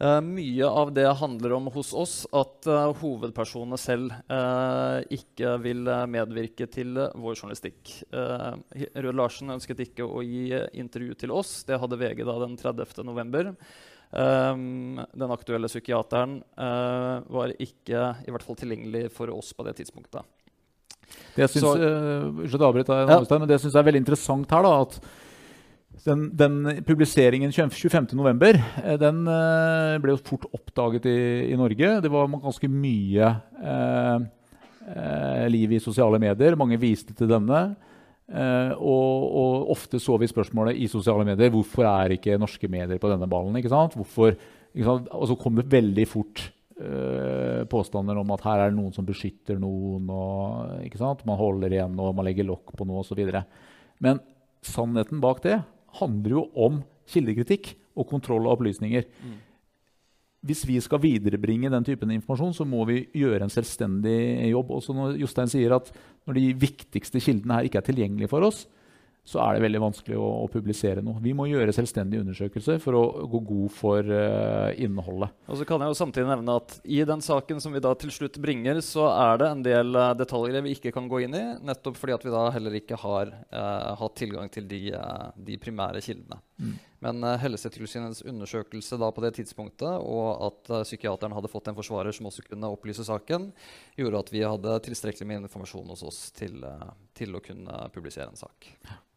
Uh, mye av det handler om hos oss at uh, hovedpersonene selv uh, ikke vil medvirke til uh, vår journalistikk. Uh, Rød Larsen ønsket ikke å gi intervju til oss. Det hadde V G da den tredivte november. Um, den aktuelle psykiateren uh, var ikke i hvert fall tilgjengelig for oss på det tidspunktet. Det jeg synes, Så, uh, avbryter, ja. men det jeg synes er veldig interessant her, da, at Den, den publiseringen tjuefemte november, den eh, ble jo fort oppdaget i, i Norge. Det var ganske mye eh, eh, liv i sosiale medier. Mange viste til denne. Eh, og, og ofte så vi spørsmålet i sosiale medier, hvorfor er ikke norske medier på denne ballen? Ikke sant? Hvorfor, ikke sant? Og så kom det veldig fort eh, påstander om at her er det noen som beskytter noen, og, ikke sant? Man holder igjen og man legger lokk på noe og så videre. Men sannheten bak det handler jo om kildekritikk og kontroll av opplysninger. Mm. Hvis vi skal viderebringe den typen informasjon, så må vi gjøre en selvstendig jobb. Også når Jostein sier at når de viktigste kildene her ikke er tilgjengelige for oss, så er det veldig vanskelig å, å publisere noe. Vi må gjøre selvstendige undersøkelser for å gå god for uh, innholdet. Og så kan jeg jo samtidig nevne at i den saken som vi da til slutt bringer, så er det en del uh, detaljer vi ikke kan gå inn i, nettopp fordi at vi da heller ikke har uh, hatt tilgang til de, uh, de primære kildene. Mm. Men uh, Helsetilsynets undersøkelse da på det tidspunktet, og at uh, psykiateren hadde fått en forsvarer som også kunne opplyse saken, gjorde at vi hadde tilstrekkelig med informasjon hos oss til, uh, til å kunne publisere en sak.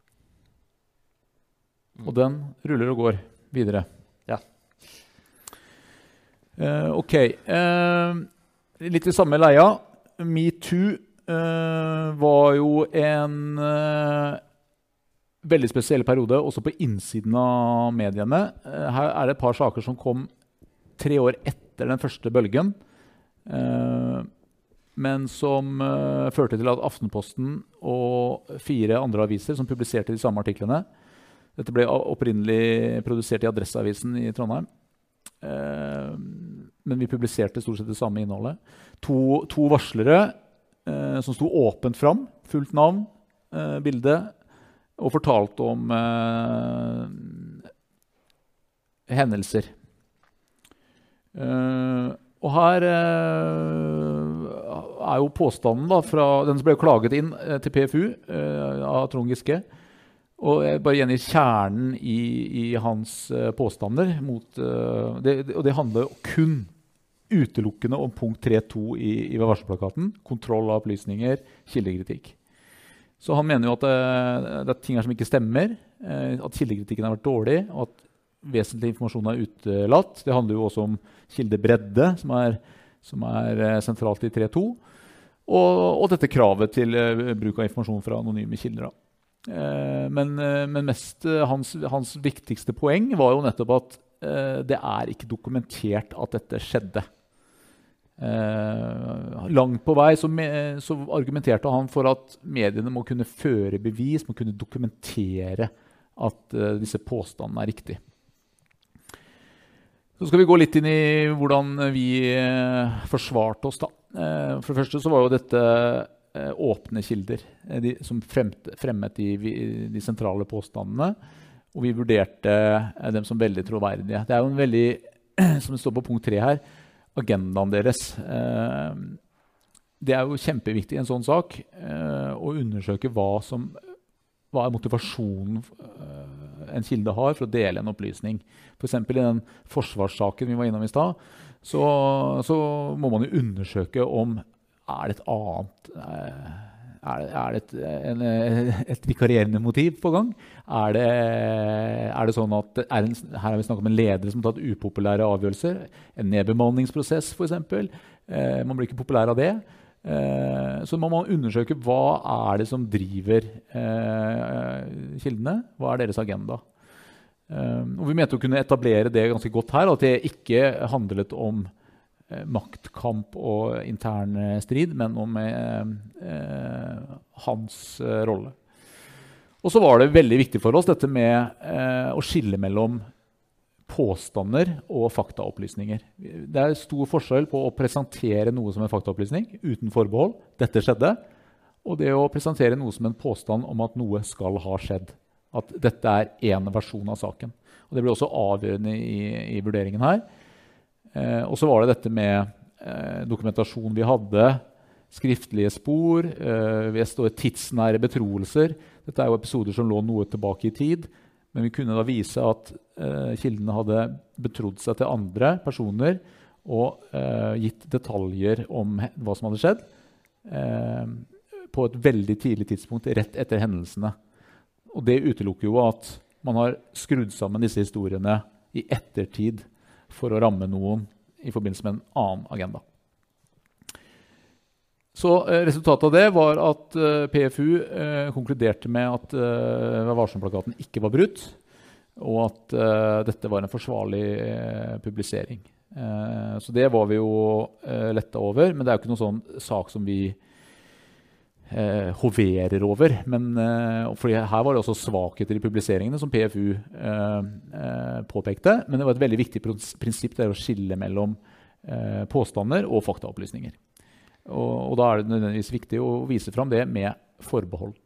Mm. Og den ruller og går videre. Ja. Uh, ok. Uh, litt i samme leia. MeToo uh, var jo en uh, veldig spesiell periode, også på innsiden av mediene. Uh, her er det et par saker som kom tre år etter den første bølgen, uh, men som uh, førte til at Aftenposten og fire andre aviser som publiserte de samme artiklene. Dette ble opprinnelig produsert i Adresseavisen i Trondheim. Eh, men vi publiserte stort sett det samme innholdet. To, to varslere eh, som sto åpent fram, fullt navn, eh, bilde, og fortalte om eh, hendelser. Eh, og her eh, er jo påstanden da, fra, den som ble klaget inn eh, til P F U eh, av Trond Giske. Og jeg bare gjennom kjernen i, i hans uh, påstander. Mot, uh, det, det, og det handler kun utelukkende om punkt tre punkt to i, i varselplakaten. Kontroll av opplysninger, kildekritikk. Så han mener jo at uh, det er ting her som ikke stemmer. Uh, at kildekritikken har vært dårlig, og at vesentlig informasjon er utelatt. Det handler jo også om kildebredde, som er, som er uh, sentralt i tre punkt to. Og, og dette kravet til uh, bruk av informasjon fra anonyme kilder. Da. Uh, men, uh, men mest uh, hans, hans viktigste poeng var jo nettopp at uh, det er ikke dokumentert at dette skjedde. Uh, langt på vei så, me, så argumenterte han for at mediene må kunne føre bevis, må kunne dokumentere at uh, disse påstandene er riktige. Så skal vi gå litt inn i hvordan vi uh, forsvarte oss da. Uh, for det første så var jo dette åpne kilder de, som fremte, fremmet de, de sentrale påstandene, og vi vurderte dem som veldig troverdige. Det er jo en veldig, som det står på punkt tre her, agendaen deres. Det er jo kjempeviktig i en sånn sak å undersøke hva, som, hva er motivasjonen en kilde har for å dele en opplysning. For eksempel i den forsvarssaken vi var innom i stad, så, så må man jo undersøke om er det et annet, er det, er det et, en, et vikarierende motiv på gang? Er det, er det sånn at er en, her har vi snakket om en leder som har tatt upopulære avgjørelser, en nedbemanningsprosess for eksempel, eh, man blir ikke populær av det. Eh, så må man undersøke hva er det som driver eh, kildene, hva er deres agenda? Eh, og vi mente å kunne etablere det ganske godt her, at det ikke handlet om maktkamp og intern strid, men om eh, eh, hans eh, rolle. Og så var det veldig viktig for oss dette med eh, å skille mellom påstander og faktaopplysninger. Det er stor forskjell på å presentere noe som en faktaopplysning uten forbehold, dette skjedde, og det å presentere noe som en påstand om at noe skal ha skjedd. At dette er en versjon av saken. Og det blir også avgjørende i, i vurderingen her. Eh, og så var det dette med eh, dokumentasjon vi hadde, skriftlige spor, eh, vi står tidsnære betroelser. Dette er jo episoder som lå noe tilbake i tid, men vi kunne da vise at eh, kildene hadde betrodd seg til andre personer og eh, gitt detaljer om hva som hadde skjedd eh, på et veldig tidlig tidspunkt, rett etter hendelsene. Og det utelukker jo at man har skrudd sammen disse historiene i ettertid for å ramme noen i forbindelse med en annen agenda. Så eh, resultatet av det var at eh, P F U eh, konkluderte med at eh, Vær varsom-plakaten ikke var brutt, og at eh, dette var en forsvarlig eh, publisering. Eh, så det var vi jo eh, letta over, men det er jo ikke noen sånn sak som vi eh, hoverer over. Men, eh, fordi her var det også svakheter i publiseringene som P F U eh, eh, påpekte, men det var et veldig viktig prinsipp det er å skille mellom eh, påstander og faktaopplysninger. Og, og da er det nødvendigvis viktig å vise fram det med forbehold.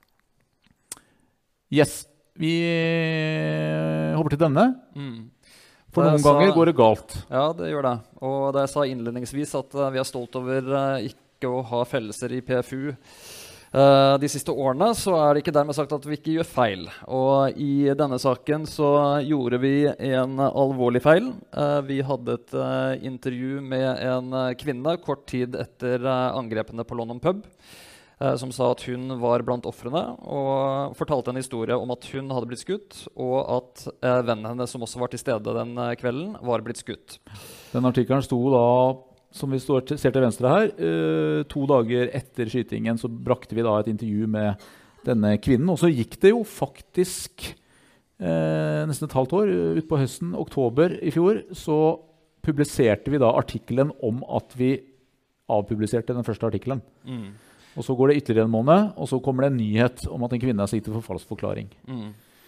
Yes, vi hopper til denne. Mm. For noen sa, ganger går det galt. Ja, det gjør det. Og da jeg sa innledningsvis at uh, vi er stolt over uh, ikke å ha fellelser i P F U uh, de siste årene, så er det ikke dermed sagt at vi ikke gjør feil. Og i denne saken så gjorde vi en alvorlig feil. Uh, vi hadde et uh, intervju med en uh, kvinne kort tid etter uh, angrepene på London Pub, uh, som sa at hun var blant ofrene, og fortalte en historie om at hun hadde blitt skutt, og at uh, vennen hennes som også var til stede den uh, kvelden, var blitt skutt. Den artikkelen sto da, som vi står til, ser til venstre her, uh, to dager etter skytingen så brakte vi da et intervju med denne kvinnen, og så gikk det jo faktisk uh, nesten et halvt år, ut på høsten, oktober i fjor, så publiserte vi da artikkelen om at vi avpubliserte den første artikkelen. Mm. Og så går det ytterligere en måned, og så kommer det en nyhet om at en kvinne er siktet for falsk forklaring. Mm.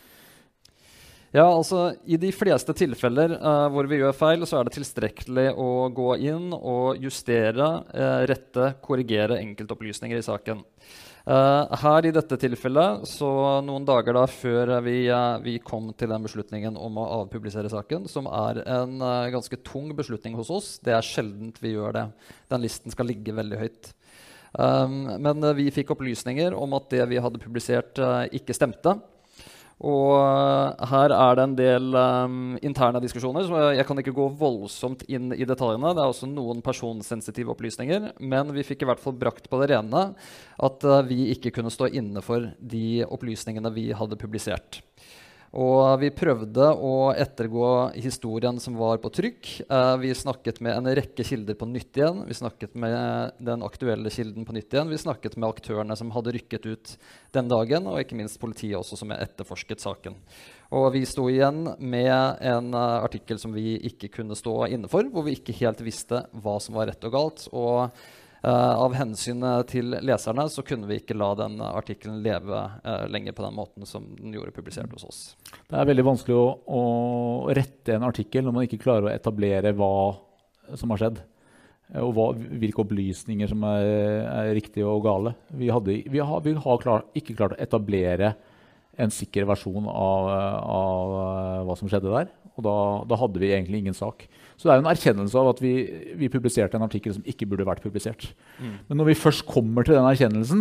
Ja, altså i de fleste tilfeller uh, hvor vi gjør feil, så er det tilstrekkelig å gå inn og justere, uh, rette, korrigere enkeltopplysninger i saken. Uh, her i dette tilfellet, så noen dager da før vi, uh, vi kom til den beslutningen om å avpublisere saken, som er en uh, ganske tung beslutning hos oss, det er sjeldent vi gjør det. Den listen skal ligge veldig høyt. Um, men uh, vi fikk opplysninger om at det vi hadde publisert uh, ikke stemte. Og uh, her er det en del um, interne diskusjoner, så jeg, jeg kan ikke gå voldsomt inn i detaljene. Det er også noen personsensitive opplysninger, men vi fikk i hvert fall brakt på det rene at uh, vi ikke kunne stå inne for de opplysningene vi hadde publisert. Og vi prøvde å ettergå historien som var på trykk. Eh, vi snakket med en rekke kilder på nytt igjen. Vi snakket med den aktuelle kilden på nytt igjen. Vi snakket med aktørene som hadde rykket ut den dagen, og ikke minst politiet også, som etterforsket saken. Og vi sto igjen med en uh, artikkel som vi ikke kunne stå inne for, hvor vi ikke helt visste hva som var rett og galt. Og Uh, av hensyn til leserne så kunne vi ikke la den artikkelen leve uh, lenger på den måten som den gjorde publisert hos oss. Det er veldig vanskelig å, å rette en artikkel når man ikke klarer å etablere hva som har skjedd, og hva, hvilke opplysninger som er, er riktige og gale. Vi, hadde, vi har, vi har klar, ikke klart å etablere en sikker versjon av, av hva som skjedde der, og da, da hadde vi egentlig ingen sak. Så det er jo en erkjennelse av at vi, vi publiserte en artikkel som ikke burde vært publisert. Mm. Men når vi først kommer til den erkjennelsen,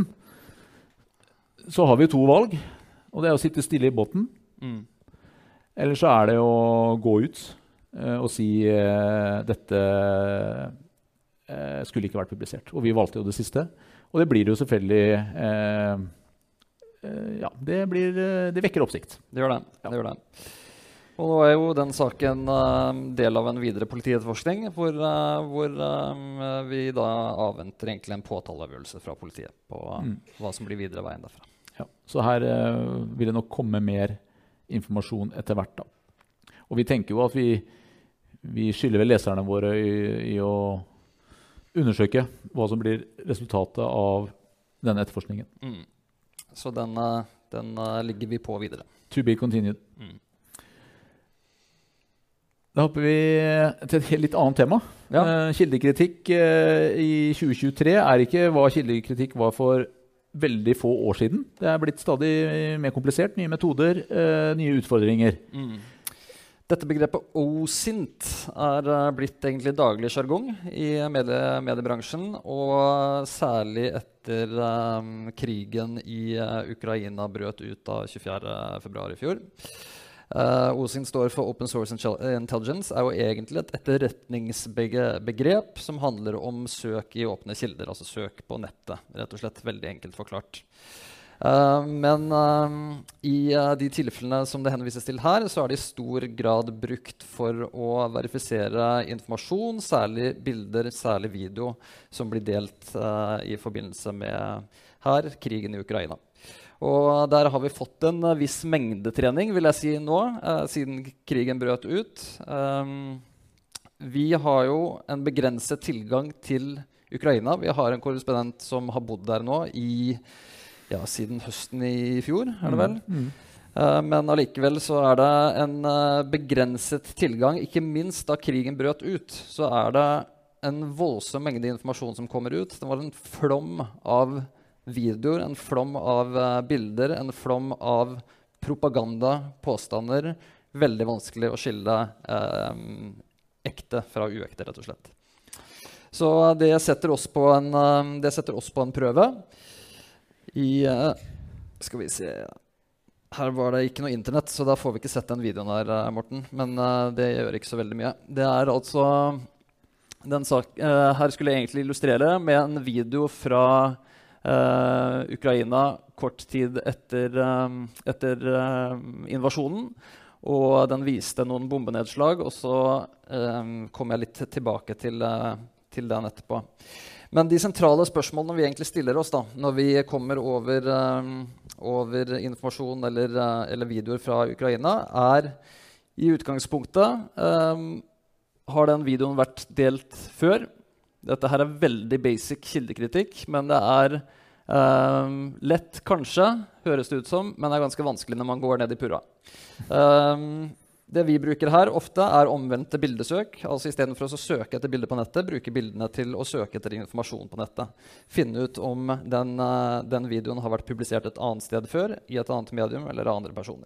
så har vi to valg, og det er å sitte stille i båten, mm. eller så er det å gå ut uh, og si uh, dette uh, skulle ikke vært publisert. Og vi valgte jo det siste, og det blir jo selvfølgelig uh, uh, ja, det, blir, uh, det vekker oppsikt. Det gjør det, ja. Det gjør det. Og nå er jo den saken uh, del av en videre politietterforskning, hvor, uh, hvor uh, vi da avventer egentlig en påtaleavgjørelse fra politiet på uh, mm. hva som blir videre veien derfra. Ja, så her uh, vil det nok komme mer informasjon etter hvert da. Og vi tenker jo at vi, vi skylder vel leserne våre i, i å undersøke hva som blir resultatet av denne etterforskningen. Mm. Så den, uh, den uh, ligger vi på videre. To be continued. Mm. Da hopper vi til et litt annet tema. Ja. Uh, kildekritikk uh, i tjue tjuetre er ikke hva kildekritikk var for veldig få år siden. Det er blitt stadig mer komplisert, nye metoder, uh, nye utfordringer. Mm. Dette begrepet O S I N T er uh, blitt egentlig daglig jargong i medie mediebransjen, og særlig etter um, krigen i uh, Ukraina brøt ut av tjuefjerde februar i fjor. Uh, O S I N T står for Open Source Intelligence, er jo egentlig et etterretningsbegrep som handler om søk i åpne kilder, altså søk på nettet, rett og slett veldig enkelt forklart. Uh, men uh, i uh, de tilfellene som det henvises til her, så er det i stor grad brukt for å verifisere informasjon, særlig bilder, særlig video, som blir delt uh, i forbindelse med her, krigen i Ukraina. Og der har vi fått en uh, viss mengdetrening, vil jeg si nå, uh, siden krigen brøt ut. Um, vi har jo en begrenset tilgang til Ukraina. Vi har en korrespondent som har bodd der nå i Ja, siden høsten i fjor, er det vel? Mm. Mm. Uh, men allikevel så er det en uh, begrenset tilgang, ikke minst da krigen brøt ut, så er det en voldsom mengde informasjon som kommer ut. Det var en flom av videoer, en flom av uh, bilder, en flom av propaganda, påstander. Veldig vanskelig å skille uh, ekte fra uekte, rett og slett. Så det setter oss på en, uh, det setter oss på en prøve. I, uh, skal vi se, her var det ikke noe internett, så da får vi ikke sett den videoen her, uh, Morten. Men uh, det gjør ikke så veldig mye. Det er altså, den sak, uh, her skulle jeg egentlig illustrere med en video fra uh, Ukraina kort tid etter, uh, etter uh, invasjonen. Og den viste noen bombenedslag, og så uh, kom jeg litt tilbake til, uh, til den etterpå. Men de sentrale spørsmålene vi egentlig stiller oss da, når vi kommer over, um, over informasjon eller, uh, eller videoer fra Ukraina, er i utgangspunktet um, har den videoen vært delt før. Dette her er veldig basic kildekritikk, men det er um, lett kanskje, høres det ut som, men det er ganske vanskelig når man går ned i purra. Um, Det vi bruker her ofte er omvendte bildesøk. Altså i stedet for å søke etter bilder på nettet, bruke bildene til å søke etter informasjon på nettet. Finne ut om den, uh, den videoen har vært publisert et annet sted før, i et annet medium eller av andre personer.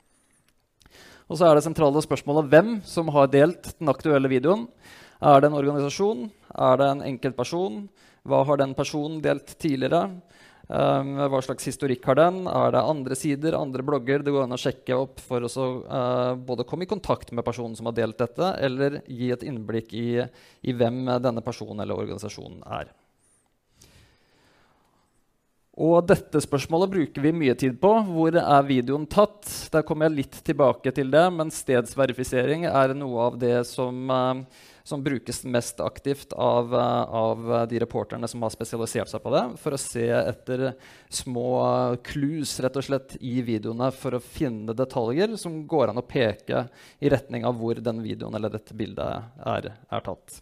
Og så er det sentrale spørsmålet hvem som har delt den aktuelle videoen. Er det en organisasjon? Er det en enkeltperson? Hva har den personen delt tidligere? Um, hva slags historikk har den? Er det andre sider, andre blogger det går an å sjekke opp for å så, uh, både komme i kontakt med personen som har delt dette, eller gi et innblikk i, i hvem denne personen eller organisasjonen er. Og dette spørsmålet bruker vi mye tid på. Hvor er videoen tatt? Der kommer jeg litt tilbake til det, men stedsverifisering er noe av det som uh, som brukes mest aktivt av, av de reporterne som har spesialisert seg på det, for å se etter små clues rett og slett i videoene for å finne detaljer som går an å peke i retning av hvor den videoen eller dette bildet er, er tatt.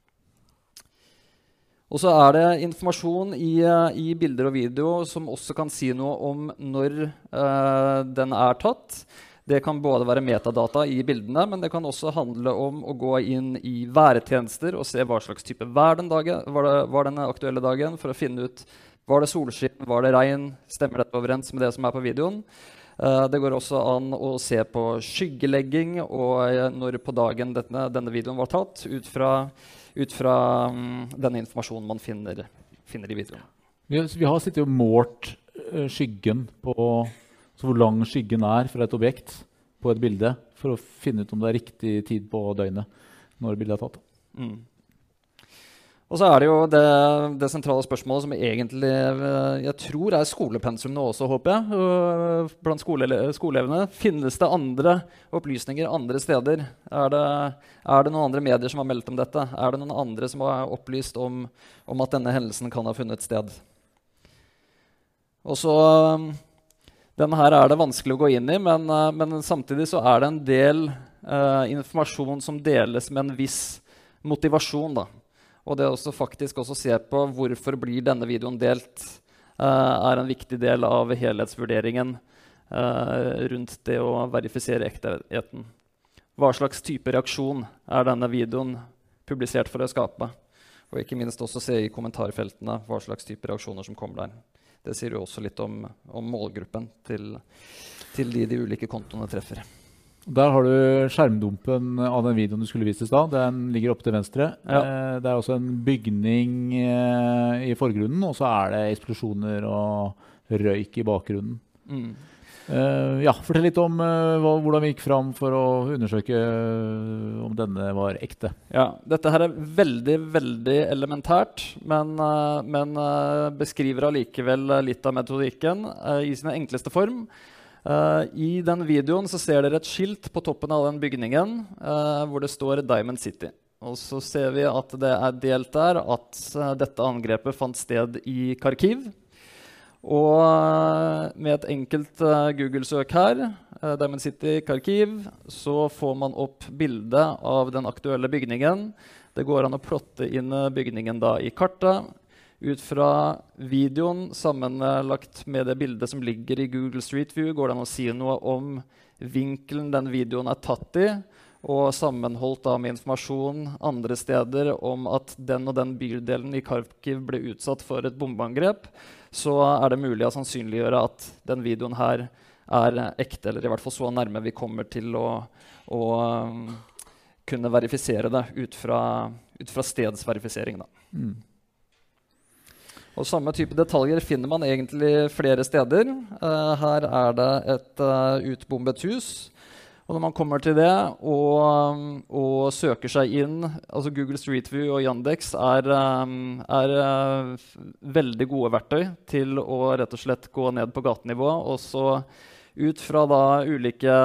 Og så er det informasjon i, i bilder og video som også kan si noe om når uh, den er tatt. Det kan både være metadata i bildene, men det kan også handle om å gå inn i værtjenester og se hva slags type vær den dagen, var, det, var den aktuelle dagen, for å finne ut var det solskinn, var det regn, stemmer dette overens med det som er på videoen. Uh, det går også an å se på skyggelegging og uh, når på dagen denne, denne videoen var tatt, ut fra, ut fra um, denne informasjonen man finner, finner i videoen. Vi, vi har sittet og målt uh, skyggen på så hvor lang skyggen er fra et objekt på et bilde, for å finne ut om det er riktig tid på døgnet når bildet er tatt. Mm. Og så er det jo det, det sentrale spørsmålet som egentlig jeg tror er skolepensum nå også, håper jeg, blant skole, skoleelevene. Finnes det andre opplysninger andre steder? Er det, er det noen andre medier som har meldt om dette? Er det noen andre som har opplyst om, om at denne hendelsen kan ha funnet sted? Og så Denne her er det vanskelig å gå inn i, men, uh, men samtidig så er det en del uh, informasjon som deles med en viss motivasjon. Da. Og det å faktisk også se på hvorfor blir denne videoen delt, uh, er en viktig del av helhetsvurderingen uh, rundt det å verifisere ektheten. Hva slags type reaksjon er denne videoen publisert for å skape? Og ikke minst også se i kommentarfeltene hva slags type reaksjoner som kommer der. Det sier jo også litt om, om målgruppen til, til de de ulike kontoene treffer. Der har du skjermdumpen av den videoen du skulle vist i stad. Den ligger oppe til venstre. Ja. Eh, det er også en bygning eh, i forgrunnen, og så er det eksplosjoner og røyk i bakgrunnen. Mm. Eh, ja, fortell litt om eh, hva, hvordan vi gikk fram for å undersøke eh, om denne var ekte. Ja, dette her er veldig, veldig elementært, men, uh, men uh, beskriver allikevel litt av metodikken uh, i sin enkleste form. Uh, I den videoen så ser dere et skilt på toppen av den bygningen uh, hvor det står Diamond City. Og så ser vi at det er delt der at uh, dette angrepet fant sted i Kharkiv. Og uh, med et enkelt uh, Google-søk her, uh, Diamond City, Kharkiv, så får man opp bildet av den aktuelle bygningen. Det går an å plotte inn uh, bygningen da i kartet. Ut fra videoen sammenlagt med det bildet som ligger i Google Street View, går det an å si noe om vinkelen den videoen er tatt i, og sammenholdt da med informasjon andre steder om at den og den bydelen i Kharkiv ble utsatt for et bombeangrep, så er det mulig å sannsynliggjøre at den videoen her er ekte, eller i hvert fall så nærme vi kommer til å, å um, kunne verifisere det ut fra, ut fra stedsverifisering. Da. Mm. Og samme type detaljer finner man egentlig flere steder. Uh, her er det et uh, utbombet hus. Og når man kommer til det og, og søker seg inn, altså Google Street View og Yandex er, um, er uh, veldig gode verktøy til å rett og slett gå ned på gatenivå. Og så ut fra da ulike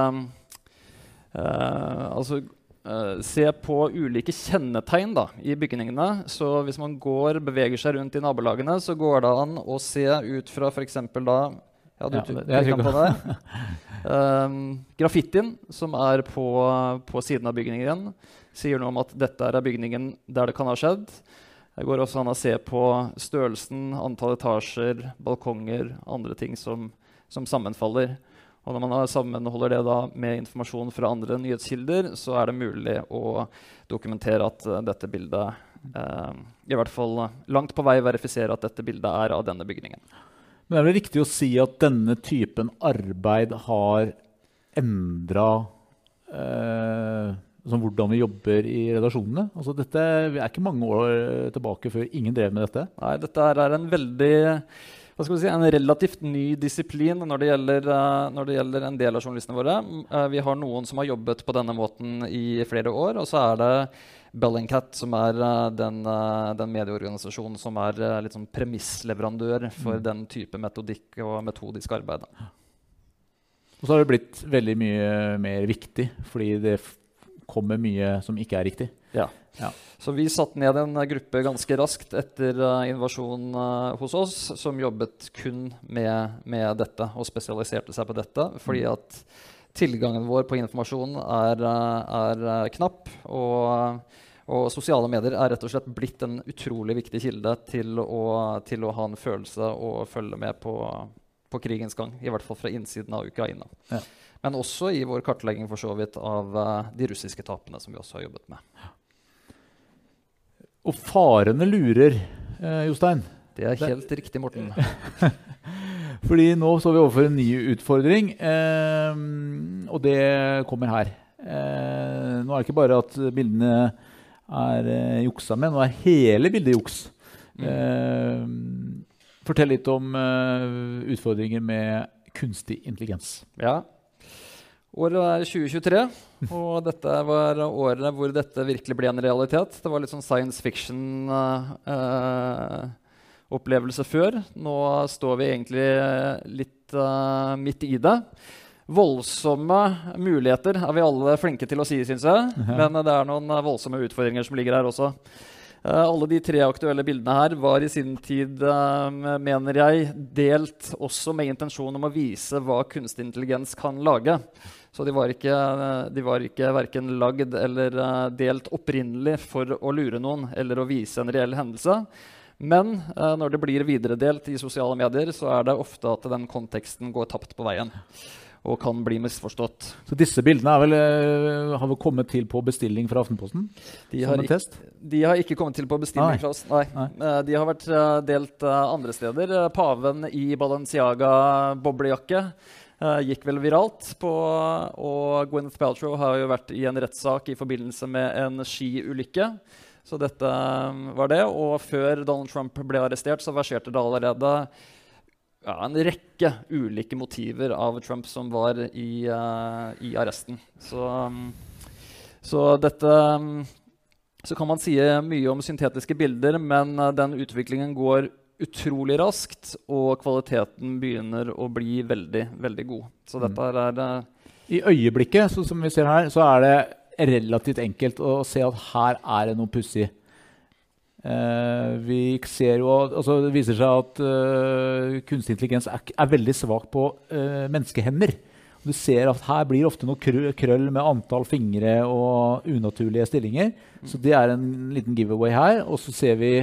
uh, altså Uh, se på ulike kjennetegn da, i bygningene. Så hvis man går, beveger seg rundt i nabolagene, så går det an å se ut fra for eksempel da ja, du, ja, du, det er du på det. um, graffitien som er på, på siden av bygningen, sier noe om at dette er bygningen der det kan ha skjedd. Det går også an å se på størrelsen, antall etasjer, balkonger, andre ting som, som sammenfaller. Og når man sammenholder det da med informasjon fra andre nyhetskilder, så er det mulig å dokumentere at uh, dette bildet uh, i hvert fall langt på vei verifiserer at dette bildet er av denne bygningen. Men det er vel riktig å si at denne typen arbeid har endret eh, altså hvordan vi jobber i redaksjonene? Altså dette er ikke mange år tilbake før ingen drev med dette. Nei, dette er en veldig... Hva skal vi si, en relativt ny disiplin når det, gjelder, uh, når det gjelder en del av journalistene våre. Uh, vi har noen som har jobbet på denne måten i flere år, og så er det Bellingcat, som er uh, den, uh, den medieorganisasjonen som er uh, litt sånn premissleverandør for mm. den type metodikk og metodisk arbeid. Og så har det blitt veldig mye mer viktig, fordi det kommer mye som ikke er riktig. Ja. Ja. Så vi satt ned en gruppe ganske raskt etter uh, invasjonen uh, hos oss, som jobbet kun med, med dette og spesialiserte seg på dette, fordi at tilgangen vår på informasjon er, uh, er uh, knapp, og, og sosiale medier er rett og slett blitt en utrolig viktig kilde til å, til å ha en følelse og følge med på, på krigens gang, i hvert fall fra innsiden av Ukraina. Ja. Men også i vår kartlegging for så vidt av uh, de russiske tapene som vi også har jobbet med. Og farene lurer, eh, Jostein. Det er helt det. Riktig, Morten. Fordi nå står vi overfor en ny utfordring, eh, og det kommer her. Eh, nå er det ikke bare at bildene er eh, juksa med, nå er hele bildet juks. Mm. Eh, fortell litt om eh, utfordringer med kunstig intelligens. Ja. Året er tjue tjuetre, og dette var året hvor dette virkelig ble en realitet. Det var litt sånn science fiction-opplevelse uh, uh, før. Nå står vi egentlig litt uh, midt i det. Voldsomme muligheter er vi alle flinke til å si, synes jeg. Men uh, det er noen uh, voldsomme utfordringer som ligger her også. Uh, alle de tre aktuelle bildene her var i sin tid, uh, mener jeg, delt også med intensjon om å vise hva kunstig intelligens kan lage. Så de var ikke, de var ikke hverken lagd eller uh, delt opprinnelig for å lure noen eller å vise en reell hendelse. Men uh, når det blir videredelt i sosiale medier, så er det ofte at den konteksten går tapt på veien og kan bli misforstått. Så disse bildene er vel, uh, har vel kommet til på bestilling fra Aftenposten? De har, ikke, de har ikke kommet til på bestilling Nei. fra oss. Nei. Nei. Uh, de har vært uh, delt uh, andre steder. Uh, paven i Balenciaga boblejakke. uh, gikk vel viralt på, og Gwyneth Paltrow har jo vært i en rettssak i forbindelse med en skiulykke. Så dette var det, og før Donald Trump ble arrestert, så verserte det allerede ja, en rekke ulike motiver av Trump som var i, uh, i arresten. Så, um, så dette um, så kan man si mye om syntetiske bilder, men uh, den utviklingen går utrolig raskt, og kvaliteten begynner å bli veldig, veldig god. Så dette er... Uh, I øyeblikket, så, som vi ser her, så er det relativt enkelt å se at her er det noe pussig. Uh, vi ser jo, altså det viser seg at uh, kunstig intelligens er, er veldig svak på uh, menneskehender. Du ser at her blir ofte noe krøll med antall fingre og unaturlige stillinger. Mm. Så det er en liten giveaway her. Og så ser vi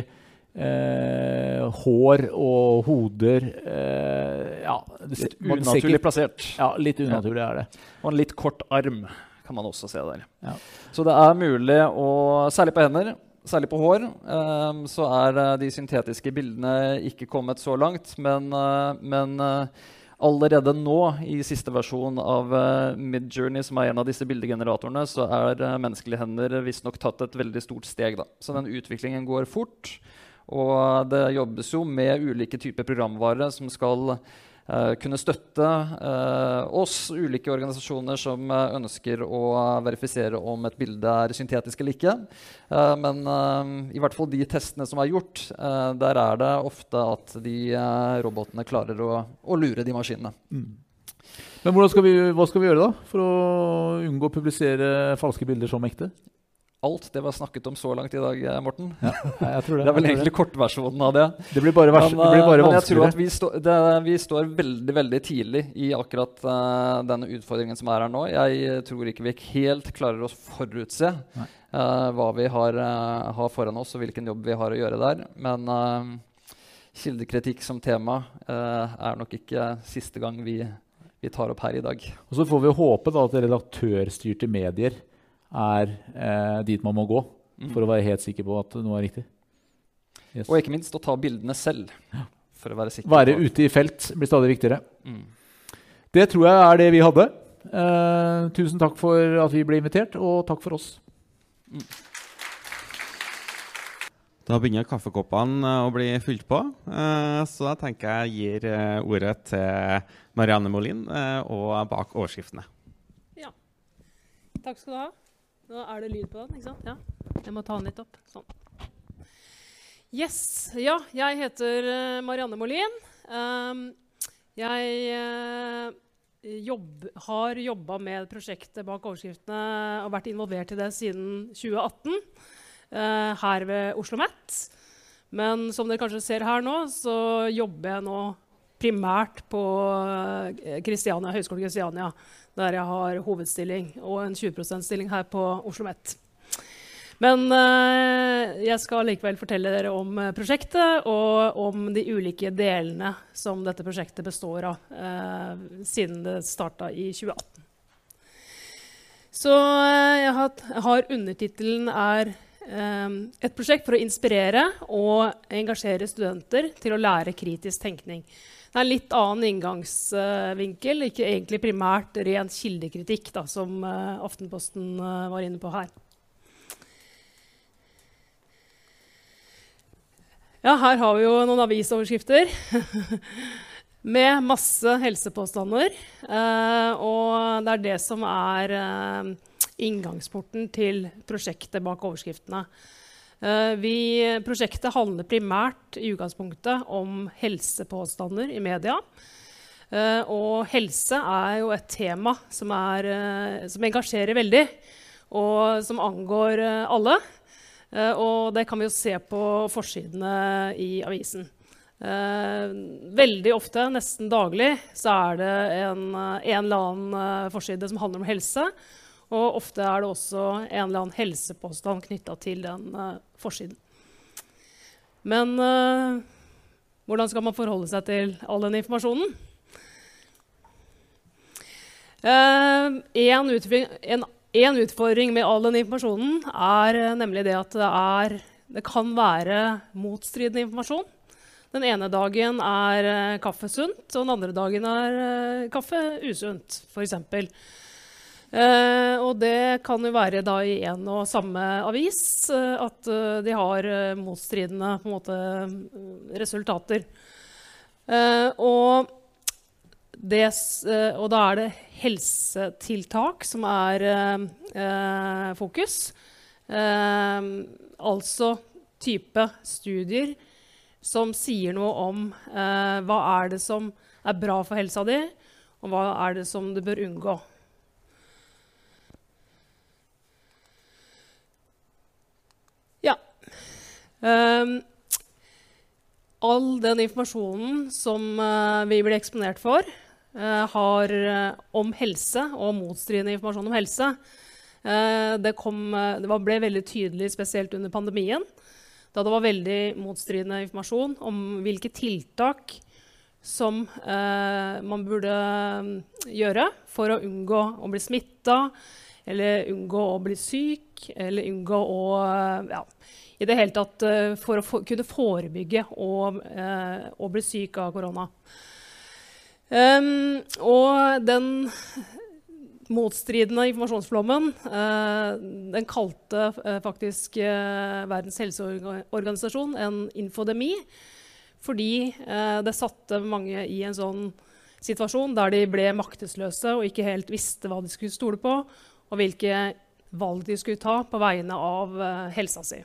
uh, hår og hoder. Uh, ja, litt unaturlig plassert. Ja, litt unaturlig er det. Og en litt kort arm kan man også se der. Ja. Så det er mulig å, særlig på hender, særlig på hår, um, så er uh, de syntetiske bildene ikke kommet så langt, men, uh, men uh, allerede nå i siste versjon av uh, Midjourney, som er en av disse bildegeneratorene, så er uh, menneskelige hender visst nok tatt et veldig stort steg. Da. Så den utviklingen går fort, og det jobbes jo med ulike typer programvare som skal Uh, kunne støtte uh, oss, ulike organisasjoner som uh, ønsker å verifisere om et bilde er syntetisk eller ikke. Uh, men uh, i hvert fall de testene som er gjort, uh, der er det ofte at de uh, robotene klarer å, å lure de maskinene. Mm. Men hvordan skal vi, hva skal vi gjøre da, for å unngå å publisere falske bilder som ekte? Alt det var snakket om så langt i dag, Morten. Ja, jeg tror det. Det er vel egentlig kortversjonen av det. Det blir bare, vers, men, det blir bare men vanskeligere. jeg tror at vi, stå, det, vi står veldig, veldig tidlig i akkurat uh, denne utfordringen som er her nå. Jeg tror ikke vi helt klarer å forutse uh, hva vi har, uh, har foran oss, og hvilken jobb vi har å gjøre der. Men uh, kildekritikk som tema uh, er nok ikke siste gang vi, vi tar opp her i dag. Og så får vi håpe da, at redaktørstyrte medier er eh, dit man må gå mm. for å være helt sikker på at noe er riktig. Yes. Og ikke minst å ta bildene selv. Ja. For å være sikker være på. Ute i felt blir stadig viktigere. Mm. Det tror jeg er det vi hadde. Eh, tusen takk for at vi ble invitert, og takk for oss. Mm. Da begynner kaffekoppene å bli fylt på, eh, så jeg tenker jeg gir eh, ordet til Marianne Molin eh, og bak overskriftene. Ja. Takk skal du ha. Nå er det lyd på den, ikke sant? Ja. Jeg må ta den litt opp. Sånn. Yes. Ja, jeg heter uh, Marianne Molin. Um, jeg uh, jobb, har jobbet med prosjektet bak overskriftene og vært involvert i det siden tjue atten uh, her ved OsloMet. Men som dere kanskje ser her nå, så jobber jeg nå primært på Kristiania, Høgskolen Kristiania, der jeg har hovedstilling og en tjue prosent stilling her på OsloMet. Men uh, jeg skal likevel fortelle dere om uh, prosjektet og om de ulike delene som dette prosjektet består av, uh, siden det startet i tjue atten. Så uh, jeg har, har undertitelen er um, et prosjekt for å inspirere og engasjere studenter til å lære kritisk tenkning. Det er en litt annen inngangsvinkel, uh, ikke egentlig primært rent kildekritikk, da, som uh, Aftenposten uh, var inne på her. Ja, her har vi jo noen avisoverskrifter med masse helsepåstander, uh, og det er det som er uh, inngangsporten til prosjektet bak overskriftene. Uh, vi, prosjektet handler primært i utgangspunktet om helsepåstander i media. Uh, og helse er jo et tema som, er, uh, som engasjerer veldig, og som angår uh, alle. Uh, og det kan vi jo se på forsidene i avisen. Uh, veldig ofte, nesten daglig, så er det en, uh, en eller annen uh, forside som handler om helse. Og ofte er det også en eller annen helsepåstand knyttet til den uh, forsiden. Men uh, hvordan skal man forholde seg til all den informasjonen? Uh, en, utfordring, en, en utfordring med all den informasjonen er uh, nemlig det at det, er, det kan være motstridende informasjon. Den ene dagen er uh, kaffe sunt, og den andre dagen er uh, kaffe usunt, for eksempel. Uh, og det kan jo være da i en og samme avis uh, at uh, de har uh, motstridende på en måte, resultater. Uh, og, det, uh, og da er det helsetiltak som er uh, uh, fokus. Uh, altså type studier som sier noe om uh, hva er det som er bra for helsa di, og hva er det som du bør unngå. Ja. Um, all den informasjonen som uh, vi blir eksponert for, uh, har uh, om helse og motstridende informasjon om helse. Uh, det, kom, uh, det var, ble veldig tydelig, spesielt under pandemien, da det var veldig motstridende informasjon om hvilke tiltak som uh, man burde um, gjøre for å unngå å bli smittet, eller unngå å bli syk, eller unngå å uh, ja, i det hele tatt uh, for å for, kunne forebygge og, uh, å bli syk av korona. Um, og den motstridende informasjonsflommen, uh, den kalte uh, faktisk uh, Verdens helseorganisasjon en infodemi, fordi uh, det satte mange i en sånn situasjon der de ble maktesløse og ikke helt visste hva de skulle stole på, og hvilke valg de skulle ta på vegne av uh, helsa si.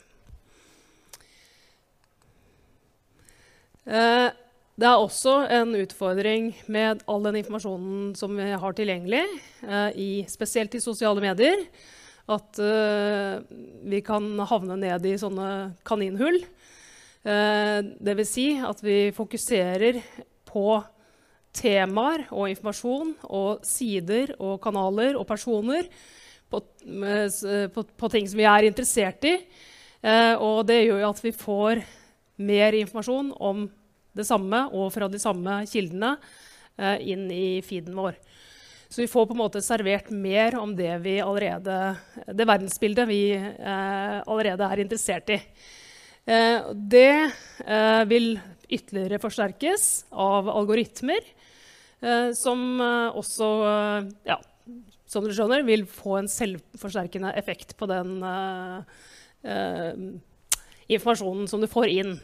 Uh, det er også en utfordring med all den informasjonen som vi har tilgjengelig, uh, i, spesielt i sosiale medier, at uh, vi kan havne ned i sånne kaninhull. Uh, det vil si at vi fokuserer på temaer og informasjon og sider og kanaler og personer på, på, på ting som vi er interessert i. Uh, og det gjør jo at vi får mer informasjon om det samme og fra de samme kildene uh, inn i feeden vår. Så vi får på en måte servert mer om det, vi allerede, det verdensbildet vi uh, allerede er interessert i. Uh, det uh, vil ytterligere forsterkes av algoritmer, uh, som uh, også, uh, ja, som dere skjønner, vil få en selvforsterkende effekt på den uh, uh, informasjonen som du får inn.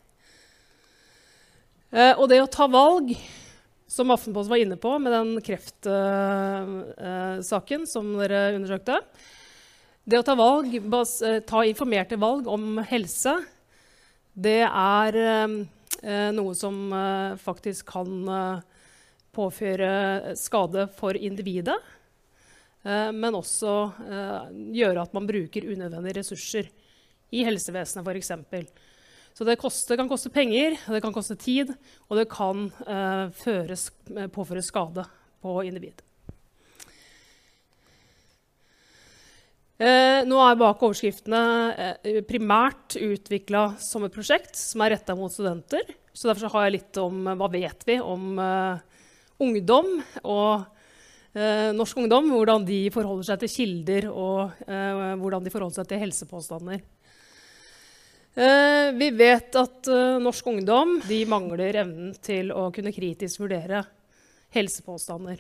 Uh, og det å ta valg, som Aftenposten var inne på med den kreftsaken uh, uh, som dere undersøkte, det å ta, valg, bas, uh, ta informerte valg om helse, det er uh, uh, noe som uh, faktisk kan uh, påføre skade for individet, uh, men også uh, gjøre at man bruker unødvendige ressurser i helsevesenet, for eksempel. Så det, koster, kan koste penger, det kan koste tid, og det kan uh, føres, påføre skade på individ. Uh, nå er bak overskriftene uh, primært utviklet som et prosjekt som er rettet mot studenter. Så derfor så har jeg litt om uh, hva vet vi om uh, ungdom og uh, norsk ungdom, hvordan de forholder seg til kilder og uh, hvordan de forholder seg til helsepåstander. Uh, vi vet at uh, norsk ungdom de mangler evnen til å kunne kritisk vurdere helsepåstander.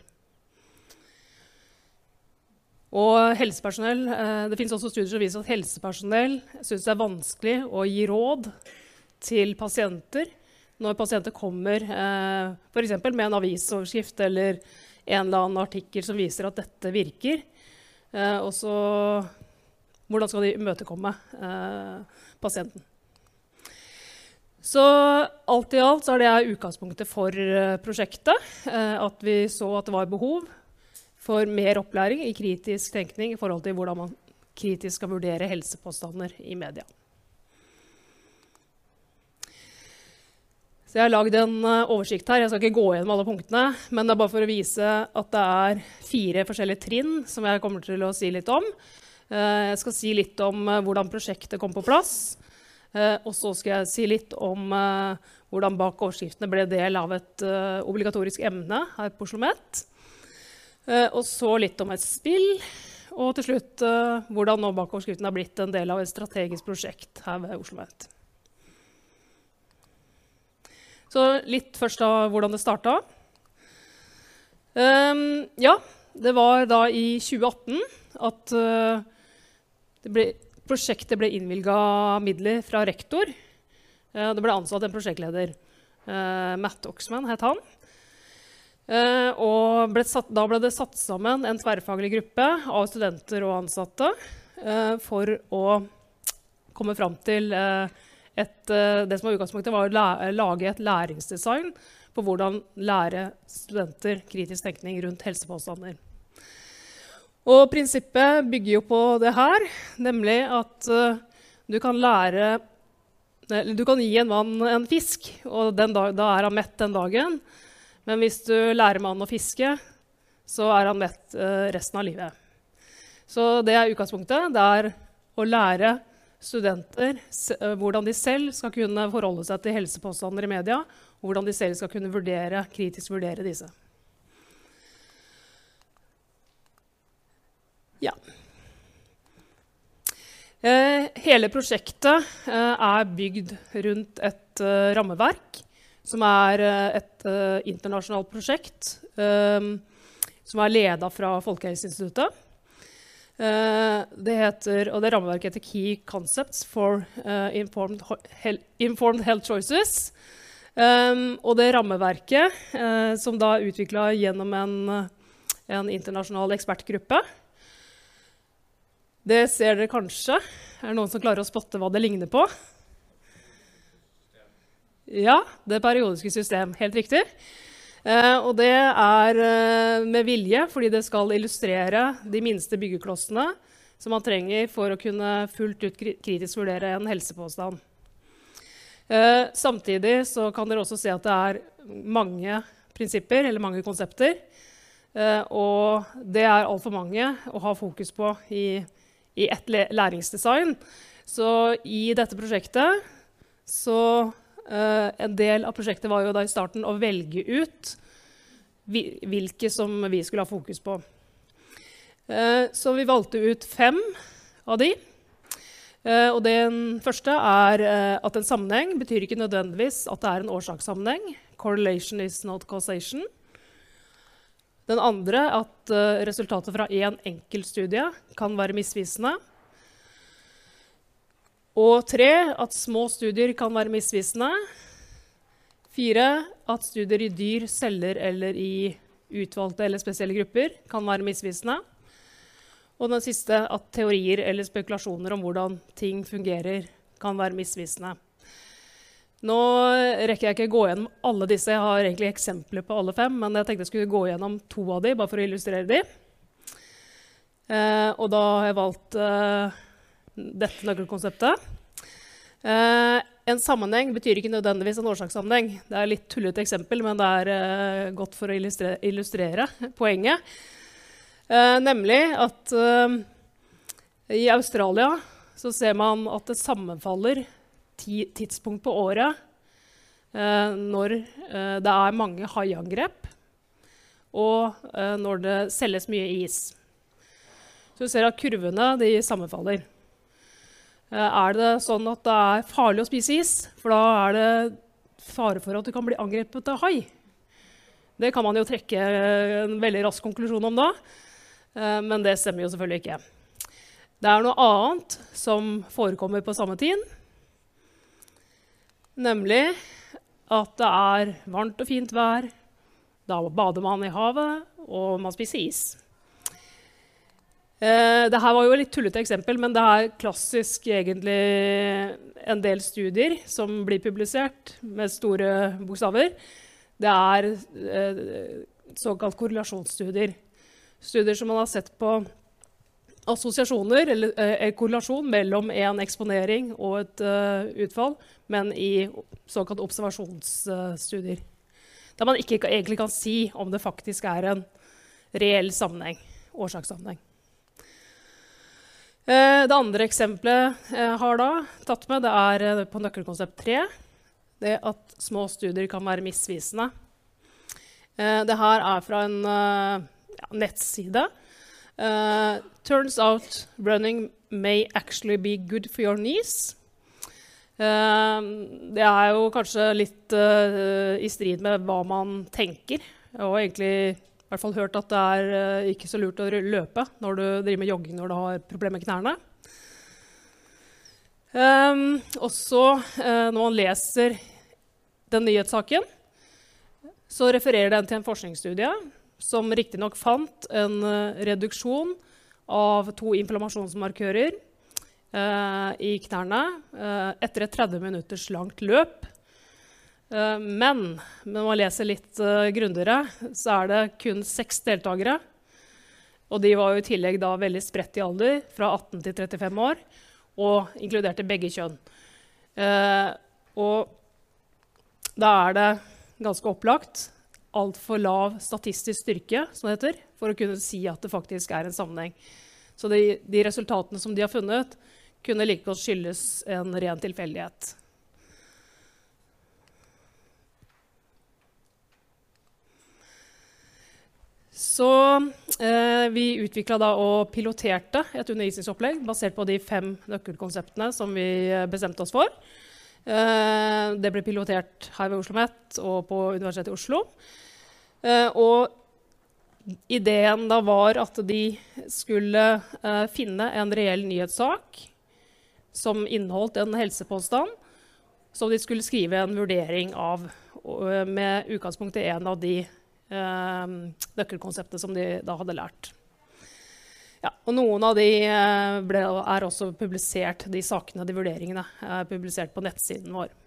Og helsepersonell, uh, det finnes også studier som viser at helsepersonell synes det er vanskelig å gi råd til pasienter når pasienter kommer uh, for eksempel med en avisoverskrift eller en eller annen artikkel som viser at dette virker. Uh, og så hvordan skal de imøtekomme uh, pasienten. Så alt i alt så er det utgangspunktet for uh, prosjektet, uh, at vi så at det var behov for mer opplæring i kritisk tenkning i forhold til hvordan man kritisk skal vurdere helsepåstander i media. Så jeg har laget en uh, oversikt her, jeg skal ikke gå gjennom alle punktene, men det er bare for å vise at det er fire forskjellige trinn som jeg kommer til å si litt om. Uh, jeg skal si litt om uh, hvordan prosjektet kom på plass, uh, og så skal jeg si litt om uh, hvordan bak overskriftene ble del av et uh, obligatorisk emne her på OsloMet, uh, og så litt om et spill, og til slutt uh, hvordan nå bak overskriftene har blitt en del av et strategisk prosjekt her ved OsloMet. Så litt først da hvordan det startet. Um, ja, det var da i tjue atten at uh, det ble, prosjektet ble innvilget midler fra rektor. Uh, det ble ansatt en prosjektleder. Uh, Matt Oxman het han. Uh, og ble satt, da ble det satt sammen en tverrfaglig gruppe av studenter og ansatte uh, for å komme fram til uh, et, uh, det som var utgangspunktet var å la, lage et læringsdesign på hvordan lære studenter kritisk tenkning rundt helsepåstander. Og prinsippet bygger jo på det her, nemlig at uh, du kan lære, du kan gi en mann en fisk, og den dag, da er han mett den dagen. Men hvis du lærer mannen å fiske, så er han mett uh, resten av livet. Så det er utgangspunktet. Det er å lære studenter se, uh, hvordan de selv skal kunne forholde seg til helsepåstander i media, og hvordan de selv skal kunne vurdere, kritisk vurdere disse. Ja. Eh, hele prosjektet eh, er bygd rundt et eh, rammeverk, som er eh, et eh, internasjonalt prosjekt, eh, som er ledet fra Folkehelseinstituttet. Eh, det heter, og det rammeverket heter Key Concepts for uh, informed, he informed Health Choices. Um, og det rammeverket, uh, som da er utviklet gjennom en, en internasjonal ekspertgruppe, det ser dere kanskje. Er det noen som klarer å spotte hva det ligner på? Ja, det periodiske system, helt riktig. Uh, og det er uh, med vilje, fordi det skal illustrere de minste byggeklossene som man trenger for å kunne fullt ut kritisk vurdere en helsepåstand. Uh, samtidig så kan dere også se at det er mange prinsipper, eller mange konsepter. Uh, og det er alt for mange å ha fokus på i, i et læringsdesign. Så i dette prosjektet, så uh, en del av prosjektet var jo da i starten å velge ut hvilke som vi skulle ha fokus på. Uh, så vi valgte ut fem av de. Uh, og den første er uh, at en sammenheng betyr ikke nødvendigvis at det er en årsakssammenheng. Correlation is not causation. Den andre at uh, resultatet fra en enkeltstudie kan være misvisende. Og tre at små studier kan være misvisende. Fire at studier i dyr, celler eller i utvalgte eller spesielle grupper kan være misvisende. Og den siste, at teorier eller spekulasjoner om hvordan ting fungerer, kan være misvisende. Nå rekker jeg ikke gå gjennom alle disse. Jeg har egentlig eksempler på alle fem, men jeg tenkte jeg skulle gå gjennom to av de, bare for å illustrere de. Eh, og da har jeg valgt eh, dette nøkkelkonseptet. Eh, en sammenheng betyr ikke nødvendigvis en årsakssammenheng. Det er litt tullete eksempel, men det er eh, godt for å illustrere, illustrere poenget. Uh, nemlig at uh, i Australia så ser man at det sammenfaller ti tidspunkt på året uh, når uh, det er mange haiangrep og uh, når det selges mye is. Så du ser at kurvene de sammenfaller. Uh, er det sånn at det er farlig å spise is? For da er det fare for at du kan bli angrepet av hai. Det kan man jo trekke en veldig rask konklusjon om da. Men det stemmer jo selvfølgelig ikke. Det er noe annet som forekommer på samme tid. Nemlig at det er varmt og fint vær. Da bader man i havet, og man spiser is. Eh, Dette var jo et litt tullete eksempel, men det er klassisk egentlig en del studier som blir publisert med store bokstaver. Det er eh, såkalt korrelasjonsstudier. Studier som man har sett på assosiasjoner, eller eh, korrelasjon mellom en eksponering og et uh, utfall, men i såkalt observasjonsstudier. Der man ikke egentlig kan si om det faktisk er en reell sammenheng, årsakssammenheng. Eh, det andre eksempelet jeg har da tatt med, det er eh, på nøkkelkonsept tre. Det at små studier kan være misvisende. Eh, det her er fra en uh, ja, nettside. Uh, turns out running may actually be good for your knees. Uh, det er jo kanskje litt uh, i strid med hva man tenker. Jeg har egentlig i hvert fall hørt at det er uh, ikke så lurt å løpe når du driver med jogging når du har problemer med knærne. Um, også uh, når man leser den nyhetssaken, så refererer den til en forskningsstudie som riktig nok fant en uh, reduksjon av to inflammasjonsmarkører Uh, i knærne uh, etter et tretti minutters langt løp. Uh, men når man leser litt uh, grundigere, så er det kun seks deltakere. Og de var jo i tillegg da veldig spredt i alder, fra atten til trettifem år, og inkluderte begge kjønn. Uh, og da er det ganske opplagt alt for lav statistisk styrke, som det heter, for å kunne si at det faktisk er en sammenheng. Så de, de resultatene som de har funnet, kunne like godt skyldes en ren tilfeldighet. Så eh, vi utviklet da og piloterte et undervisningsopplegg basert på de fem nøkkelkonseptene som vi bestemte oss for. Eh, det ble pilotert her ved OsloMet og på Universitetet i Oslo. Eh, og ideen da var at de skulle eh, finne en reell nyhetssak som inneholdt en helsepåstand, som de skulle skrive en vurdering av med utgangspunkt i en av de eh, nøkkelkonseptene som de da hadde lært. Ja, og noen av de eh, ble, er også publisert, de sakene, de vurderingene, er publisert på nettsiden vår.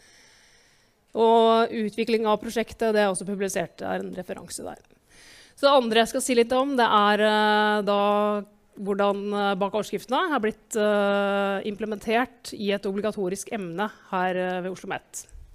Og utvikling av prosjektet, det er også publisert, det er en referanse der. Så det andre jeg skal si litt om, det er eh, da hvordan uh, bak overskriftene har blitt uh, implementert i et obligatorisk emne her uh, ved OsloMet.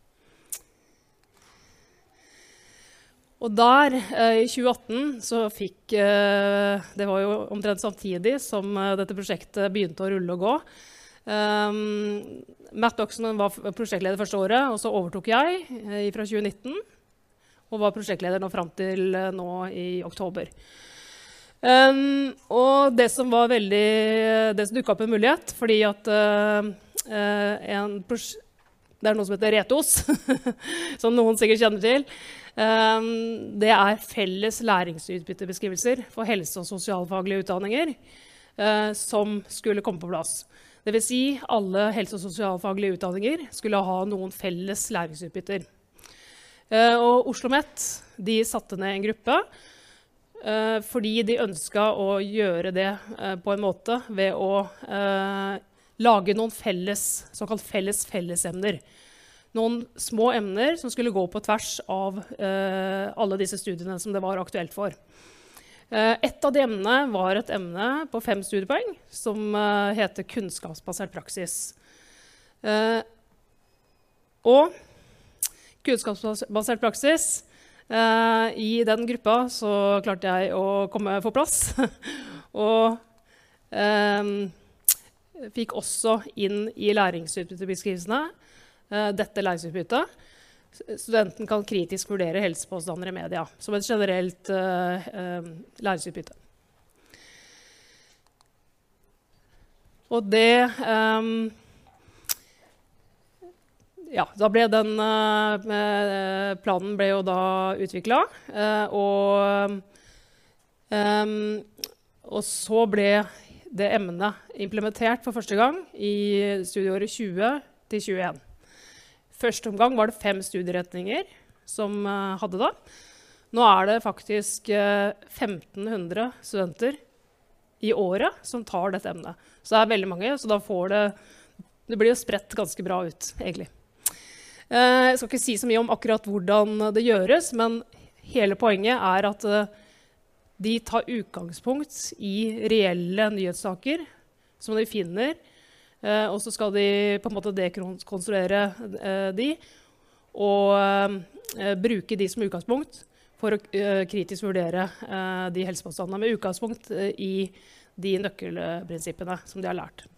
Og der, uh, i tjue atten, så fikk, uh, det var jo omtrent samtidig som uh, dette prosjektet begynte å rulle og gå. Um, Matt Buxton var prosjektleder første året, og så overtok jeg uh, fra tjue nitten, og var prosjektleder nå frem til uh, nå i oktober. Um, og det som var veldig, det som dukket opp en mulighet, fordi at uh, uh, en det er noe som heter RETOS, som noen sikkert kjenner til. Um, det er felles læringsutbyttebeskrivelser for helse- og sosialfaglige utdanninger uh, som skulle komme på plass. Det vil si, alle helse- og sosialfaglige utdanninger skulle ha noen felles læringsutbytter. Uh, og OsloMet, de satte ned en gruppe, Uh, fordi de ønsket å gjøre det uh, på en måte ved å uh, lage noen felles, såkalt felles fellesemner. Noen små emner som skulle gå på tvers av uh, alle disse studiene som det var aktuelt for. Uh, et av de emnene var et emne på fem studiepoeng som uh, heter kunnskapsbasert praksis. Uh, og kunnskapsbasert praksis, Uh, I den gruppa så klarte jeg å komme på plass, og um, fikk også inn i læringsutbyttebeskrivelsene uh, dette læringsutbyttet. Studenten kan kritisk vurdere helsepåstander i media, som et generelt uh, uh, læringsutbytte. Og det... Um, Ja, da ble den uh, planen ble jo da utviklet, uh, og, um, og så ble det emnet implementert for første gang i studieåret tjue til tjueen. Første omgang var det fem studieretninger som uh, hadde det. Nå er det faktisk uh, femten hundre studenter i året som tar dette emnet. Så det er veldig mange, så da får det, det blir jo spredt ganske bra ut, egentlig. Uh, jeg skal ikke si så mye om akkurat hvordan det gjøres, men hele poenget er at uh, de tar utgangspunkt i reelle nyhetssaker som de finner, uh, og så skal de på en måte dekonstruere uh, de, og uh, bruke de som utgangspunkt for å uh, kritisk vurdere uh, de helsepåstandene med utgangspunkt uh, i de nøkkelprinsippene som de har lært.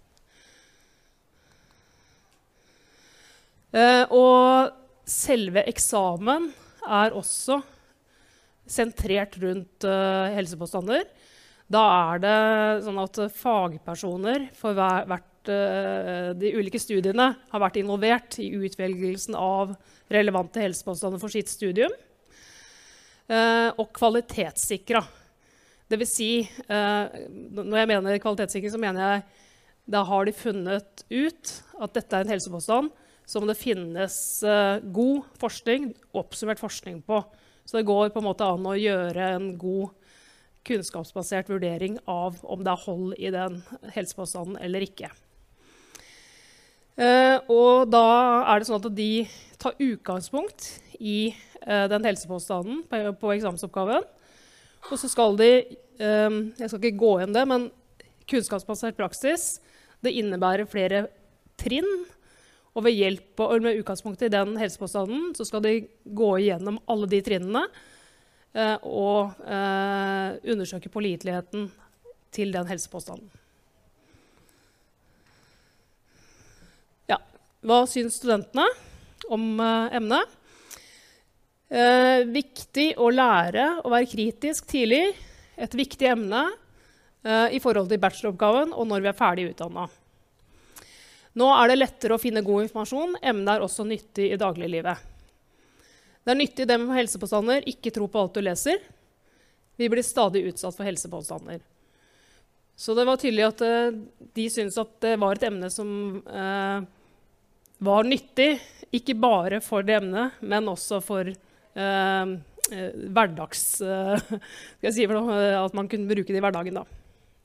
Uh, og selve eksamen er også sentrert rundt uh, helsepåstander. Da er det sånn at fagpersoner for hver, hvert, uh, de ulike studiene har vært involvert i utvelgelsen av relevante helsepåstander for sitt studium, uh, og kvalitetssikra. Det vil si, uh, når jeg mener kvalitetssikring, så mener jeg da har de funnet ut at dette er en helsepåstand som det finnes uh, god forskning, oppsummert forskning på. Så det går på en måte an å gjøre en god kunnskapsbasert vurdering av om det er hold i den helsepåstanden eller ikke. Uh, og da er det sånn at de tar utgangspunkt i uh, den helsepåstanden på, på eksamensoppgaven. Og så skal de, um, jeg skal ikke gå inn det, men kunnskapsbasert praksis, det innebærer flere trinn. Og ved hjelp og med utgangspunkt i den helsepåstanden så skal de gå igjennom alle de trinnene eh, og eh, undersøke påliteligheten til den helsepåstanden. Ja, hva syns studentene om eh, emnet? Eh, viktig å lære å være kritisk tidlig. Et viktig emne eh, i forhold til bacheloroppgaven og når vi er ferdig utdannet. Nå er det lettere å finne god informasjon. Emnet er også nyttig i dagliglivet. Det er nyttig det med helsepåstander. Ikke tro på alt du leser. Vi blir stadig utsatt for helsepåstander. Så det var tydelig at uh, de syntes at det var et emne som uh, var nyttig. Ikke bare for det emnet, men også for uh, uh, hverdags... Uh, skal jeg si for noe, at man kunne bruke det i hverdagen da.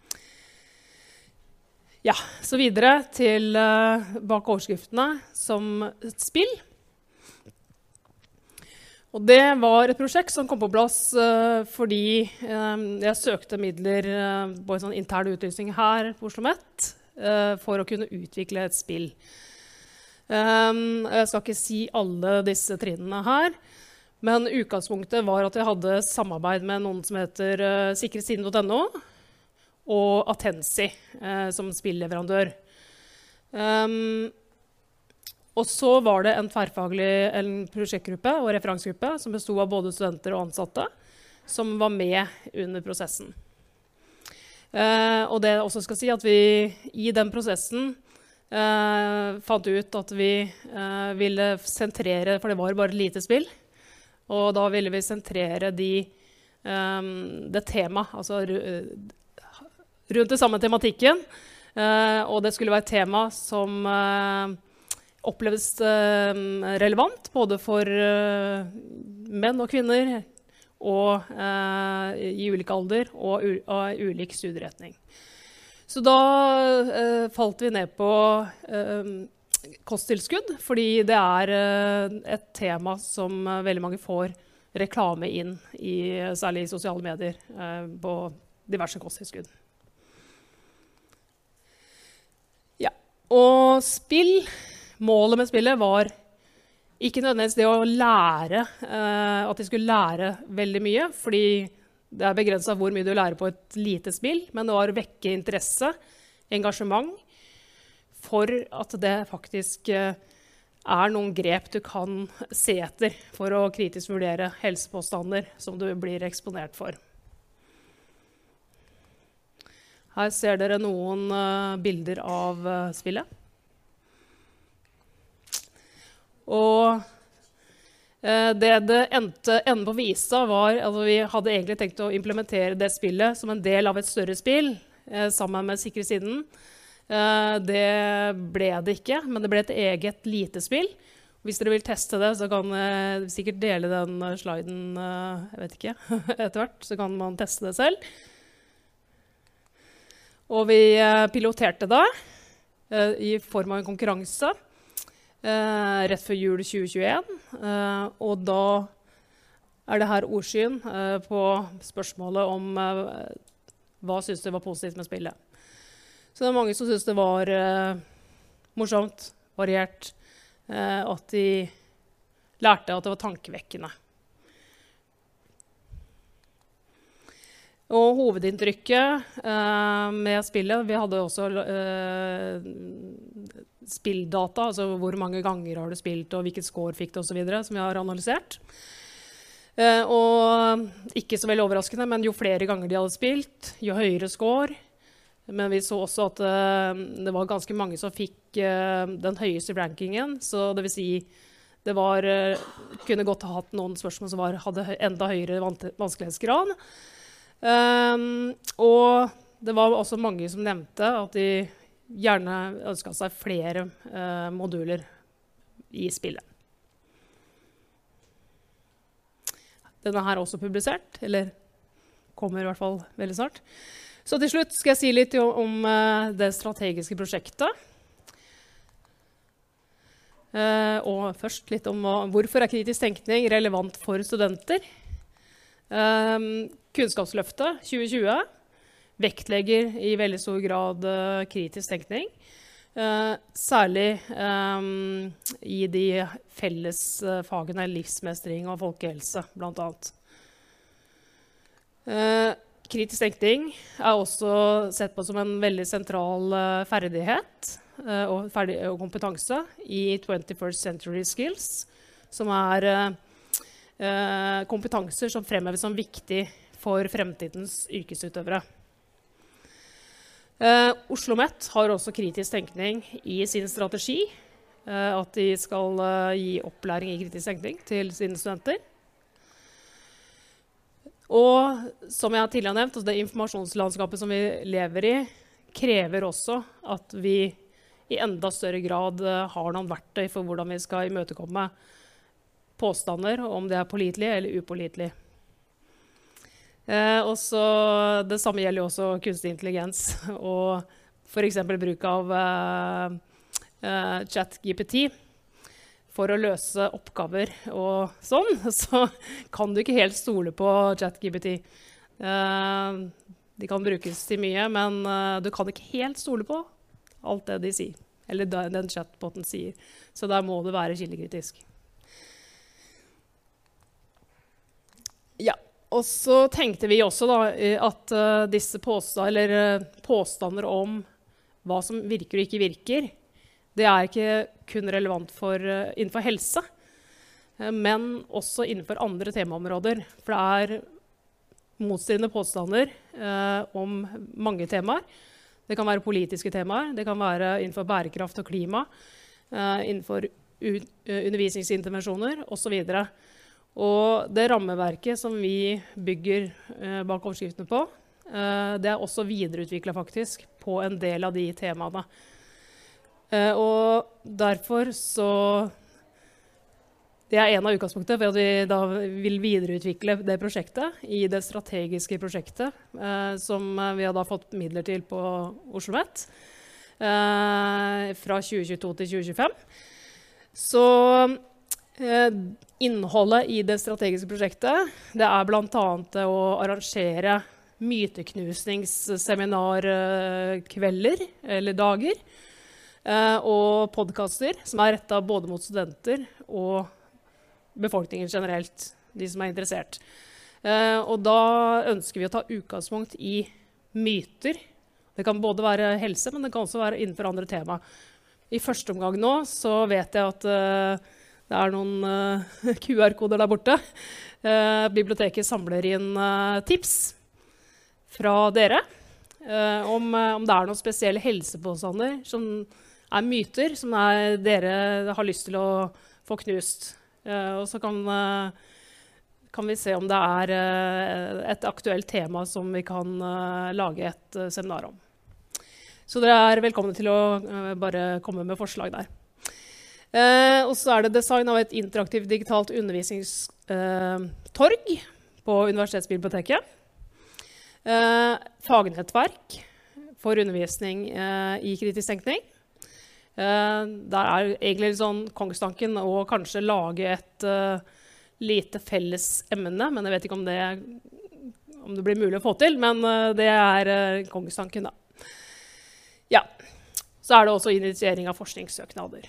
Ja, så videre til uh, bak overskriftene som et spill. Og det var et prosjekt som kom på plass uh, fordi um, jeg søkte midler uh, på en sånn intern utlysning her på OsloMet uh, for å kunne utvikle et spill. Um, jeg skal ikke si alle disse trinnene her, men utgangspunktet var at jeg hadde samarbeid med noen som heter uh, sikresiden punktum no, og Attensi eh, som spillleverandør. Um, og så var det en tverrfaglig en prosjektgruppe og referansegruppe som bestod av både studenter og ansatte, som var med under prosessen. Uh, og det jeg også skal si at vi i den prosessen uh, fant ut at vi uh, ville sentrere, for det var bare et lite spill, og da ville vi sentrere de, um, det tema, altså rundt det samme tematikken, uh, og det skulle være et tema som uh, oppleves uh, relevant, både for uh, menn og kvinner, og uh, i ulik alder, og i ulik studieretning. Så da uh, falt vi ned på uh, kosttilskudd, fordi det er uh, et tema som uh, veldig mange får reklame inn, i, særlig i sosiale medier, uh, på diverse kosttilskudd. Og spill, målet med spillet var ikke nødvendigvis det å lære, eh, at de skulle lære veldig mye, fordi det er begrenset hvor mye du lærer på et lite spill, men det var å vekke interesse, engasjement, for at det faktisk eh, er noen grep du kan se etter for å kritisk vurdere helsepåstander som du blir eksponert for. Her ser dere noen uh, bilder av uh, spillet. Og uh, det det endte enden på visa var at vi hadde egentlig tenkt å implementere det spillet som en del av et større spill, uh, sammen med sikresiden. Uh, det ble det ikke, men det ble et eget lite spill. Hvis dere vil teste det, så kan jeg uh, sikkert dele den uh, sliden, uh, jeg vet ikke, etter hvert, så kan man teste det selv. Og vi eh, piloterte det eh, i form av en konkurranse eh, rett før jul tjue tjueen. Eh, og da er det her ordsyn eh, på spørsmålet om eh, hva synes det var positivt med spillet. Så det er mange som synes det var eh, morsomt, variert, eh, at de lærte at det var tankevekkende. Og hovedinntrykket eh, med spillet, vi hadde også eh, spilldata, altså hvor mange ganger har du spilt, og hvilket score fikk du, og så videre, som vi har analysert. Uh, og ikke så veldig overraskende, men jo flere ganger de hadde spilt, jo høyere score. Men vi så også at uh, det var ganske mange som fikk uh, den høyeste rankingen. Så det vil si, det var, uh, kunne godt ha hatt noen spørsmål som var, hadde enda høyere vanskelighetsgrad. Um, og det var også mange som nevnte at de gjerne ønsket seg flere uh, moduler i spillet. Denne her er også publisert, eller kommer i hvert fall veldig snart. Så til slutt skal jeg si litt om, om uh, det strategiske prosjektet. Uh, og først litt om uh, hvorfor er kritisk tenkning relevant for studenter. Um, Kunnskapsløftet tjue tjue vektlegger i veldig stor grad uh, kritisk tenkning. Uh, særlig um, i de felles uh, fagene livsmestring og folkehelse, blant annet. Uh, kritisk tenkning er også sett på som en veldig sentral uh, ferdighet uh, og, ferdig og kompetanse i twenty-first century skills, som er uh, uh, kompetanser som fremheves som viktig for fremtidens yrkesutøvere. Uh, OsloMet har også kritisk tenkning i sin strategi, uh, at de skal uh, gi opplæring i kritisk tenkning til sine studenter. Og som jeg tidligere har nevnt, det informasjonslandskapet som vi lever i, krever også at vi i enda større grad uh, har noen verktøy for hvordan vi skal imøtekomme påstander, om det er pålitelig eller upålitelig. Eh, og så det samme gjelder jo også kunstig intelligens og for eksempel bruk av eh, eh, ChatGPT for å løse oppgaver og sånn, så kan du ikke helt stole på ChatGPT. Eh, de kan brukes til mye, men eh, du kan ikke helt stole på alt det de sier, eller den chatboten sier. Så der må du være kildekritisk. Ja. Og så tenkte vi også da, at uh, disse påstander, eller, uh, påstander om hva som virker og ikke virker, det er ikke kun relevant for, uh, innenfor helse, uh, men også innenfor andre temaområder. For det er motstridende påstander uh, om mange temaer. Det kan være politiske temaer, det kan være innenfor bærekraft og klima, uh, innenfor uh, undervisningsintervensjoner og så videre. Og det rammeverket som vi bygger eh, bak overskriftene på, eh, det er også videreutviklet faktisk på en del av de temaene. Eh, og derfor så, det er en av utgangspunktene for at vi da vil videreutvikle det prosjektet i det strategiske prosjektet, eh, som vi har da fått midler til på OsloMet, eh, fra tjue tjueto til tjue tjuefem. Så Eh, innholdet i det strategiske prosjektet, det er blant annet å arrangere myteknusningsseminarkvelder eller dager, eh, og podcaster som er rettet både mot studenter og befolkningen generelt, de som er interessert. Eh, og da ønsker vi å ta utgangspunkt i myter. Det kan både være helse, men det kan også være innenfor andre tema. I første omgang nå så vet jeg at eh, det er noen uh, Q R-koder der borte. Uh, biblioteket samler inn uh, tips fra dere uh, om, uh, om det er noen spesielle helsepåstander som er myter, som er, dere har lyst til å få knust. Uh, og så kan, uh, kan vi se om det er uh, et aktuelt tema som vi kan uh, lage et uh, seminar om. Så dere er velkomne til å uh, bare komme med forslag der. Eh, og så er det design av et interaktivt digitalt undervisningstorg eh, på Universitetsbiblioteket. Eh, fagnettverk for undervisning eh, i kritisk tenkning. Eh, der er egentlig sånn kongstanken å kanskje lage et uh, lite felles emne, men jeg vet ikke om det, om det blir mulig å få til, men uh, det er uh, kongstanken da. Ja, så er det også initiering av forskningssøknader.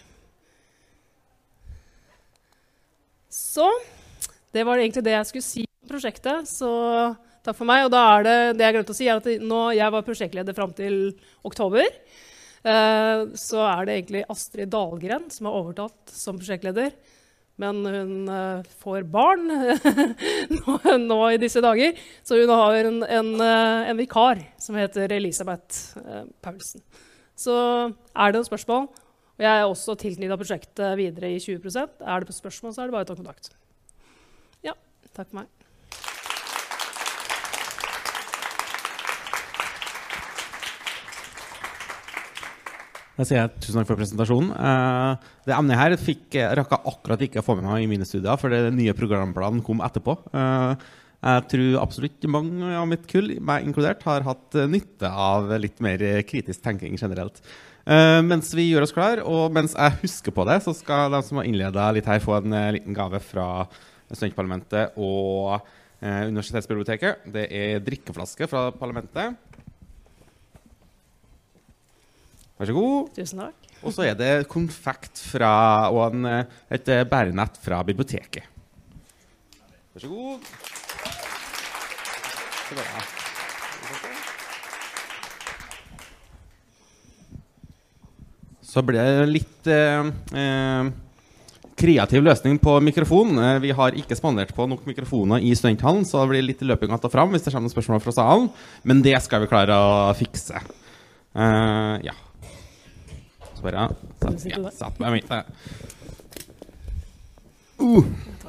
Så det var egentlig det jeg skulle si om prosjektet, så takk for meg. Og da er det, det jeg glemte å si er at nå, jeg var prosjektleder frem til oktober, eh, så er det egentlig Astrid Dahlgren som har overtatt som prosjektleder. Men hun uh, får barn nå, nå i disse dager, så hun har en, en, uh, en vikar som heter Elisabeth uh, Paulsen. Så er det noen spørsmål, og jeg er også tilknyttet prosjektet videre i tjue prosent. Er det på spørsmål, så er det bare å ta kontakt. Ja, takk for meg. Da sier jeg tusen takk for presentasjonen. Uh, det emnet her fikk jeg rakk jeg akkurat ikke å få med meg i mine studier, for det nye programplanen kom etterpå. Uh, jeg tror absolutt mange av mitt kull, meg inkludert, har hatt nytte av litt mer kritisk tenking generelt. Uh, mens vi gjør oss klar, og mens jeg husker på det, så skal de som har innledet litt her få en uh, liten gave fra Studentparlamentet og uh, Universitetsbiblioteket. Det er drikkeflaske fra parlamentet. Vær så god. Tusen takk. Og så er det konfekt fra, og en, et bærenett fra biblioteket. Vær så god. Så bra. Så ble det litt eh, eh, kreativ løsning på mikrofonen. Eh, vi har ikke spandert på nok mikrofoner i studenthallen, så det blir litt løping att og fram hvis det kommer noen spørsmål fra salen. Men det skal vi klare å fikse. Eh, ja. Bare satt, ja, satt meg midt der. Uh.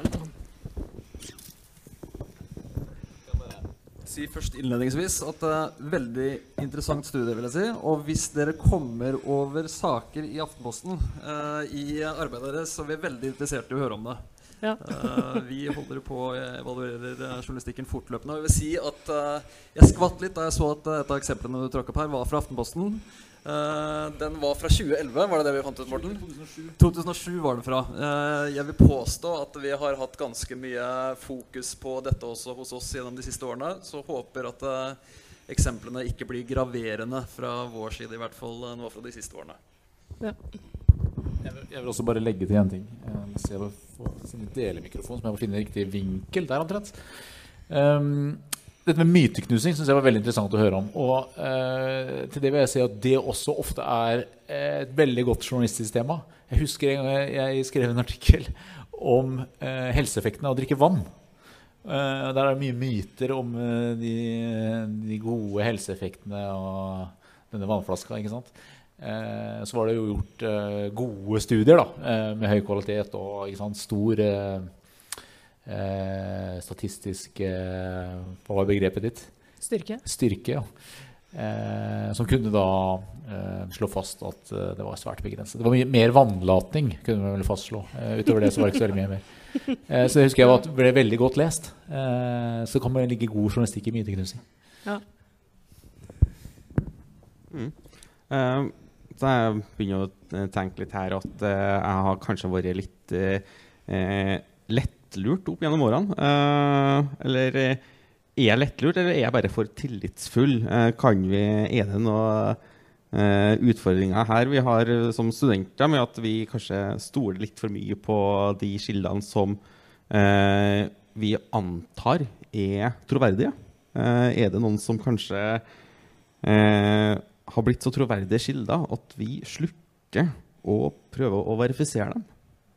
Si først innledningsvis at det er veldig interessant studie, vil jeg si. Og hvis dere kommer over saker i Aftenposten uh, i arbeidet deres, så er vi veldig interessert i å høre om det. Ja. uh, vi holder på å evaluere journalistikken fortløpende. Og jeg vil si at uh, jeg skvatt litt da jeg så at et av eksemplene du trakk opp her var fra Aftenposten. Uh, den var fra tjue elleve, var det det vi fant ut, Morten? to tusen og sju. to tusen og sju var den fra. Uh, jeg vil påstå at vi har hatt ganske mye fokus på dette også hos oss gjennom de siste årene, så håper at uh, eksemplene ikke blir graverende fra vår side, i hvert fall nå fra de siste årene. Ja. Jeg vil, jeg vil også bare legge til en ting. Jeg vil få sin delemikrofon, som jeg må finne riktig vinkel der omtrent. Um, Dette med myteknusing synes jeg var veldig interessant å høre om. Og eh, til det vil jeg si at det også ofte er et veldig godt journalistisk tema. Jeg husker en gang jeg, jeg skrev en artikkel om eh, helseeffektene av å drikke vann. Eh, der er det mye myter om eh, de, de gode helseeffektene av denne vannflaska, ikke sant? Eh, så var det jo gjort eh, gode studier da, eh, med høy kvalitet og ikke sant, stor... Eh, Eh, statistisk eh, hva var begrepet ditt? Styrke. Styrke, ja. Eh, som kunne da eh, slå fast at eh, det var svært begrenset. Det var mye mer vannlating, kunne vi vel fastslå. Eh, utover det så var det ikke så veldig mye mer. Eh, så det husker jeg at det ble veldig godt lest. Eh, så kan man ligge god journalistikk i myteknusing. Ja. Mm. Uh, så jeg begynner å tenke litt her at uh, jeg har kanskje vært litt uh, uh, lett lurt opp gjennom årene. Uh, eller er jeg lettlurt, eller er jeg bare for tillitsfull? Uh, kan vi, er det noen uh, utfordringer her vi har som studenter med at vi kanskje stoler litt for mye på de kildene som uh, vi antar er troverdige? Uh, er det noen som kanskje uh, har blitt så troverdige kilder at vi slutter å prøve å verifisere dem?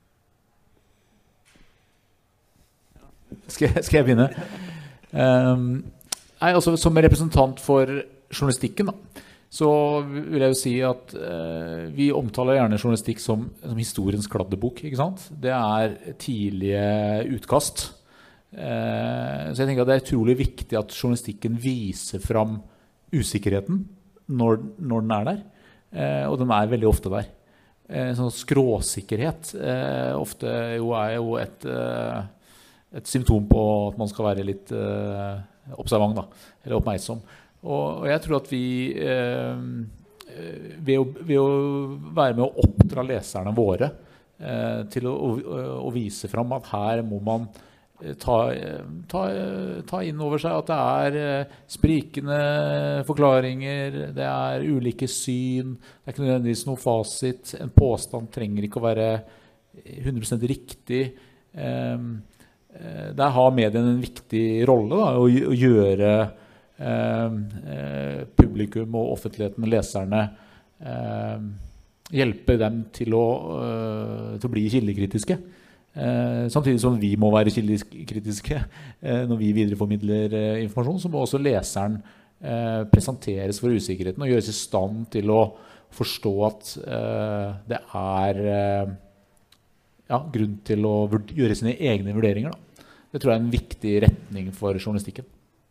Skal jeg, skal jeg begynne? Um, nei, altså, som representant for journalistikken da, så vil jeg jo si at uh, vi omtaler gjerne journalistikk som, som historiens kladdebok, ikke sant? Det er tidlige utkast. Uh, så jeg tenker at det er utrolig viktig at journalistikken viser fram usikkerheten når, når den er der, uh, og den er veldig ofte der. Uh, sånn skråsikkerhet uh, ofte jo er jo et... Uh, et symptom på at man skal være litt eh, observant da, eller oppmerksom. Og, og jeg tror at vi eh, ved, å, ved å være med å oppdra leserne våre eh, til å, å, å vise frem at her må man ta, ta, ta inn over seg at det er eh, sprikende forklaringer, det er ulike syn, det er ikke nødvendigvis noe fasit, en påstand trenger ikke å være hundre prosent riktig. Eh, Der har medien en viktig rolle da, å, å gjøre eh, publikum og offentligheten, leserne, eh, hjelpe dem til å, uh, til å bli kildekritiske. Eh, samtidig som vi må være kildekritiske eh, når vi videreformidler eh, informasjon, så må også leseren eh, presenteres for usikkerheten og gjøres i stand til å forstå at eh, det er eh, ja, grunn til å gjøre sine egne vurderinger. Da. Det tror jeg er en viktig retning for journalistikken.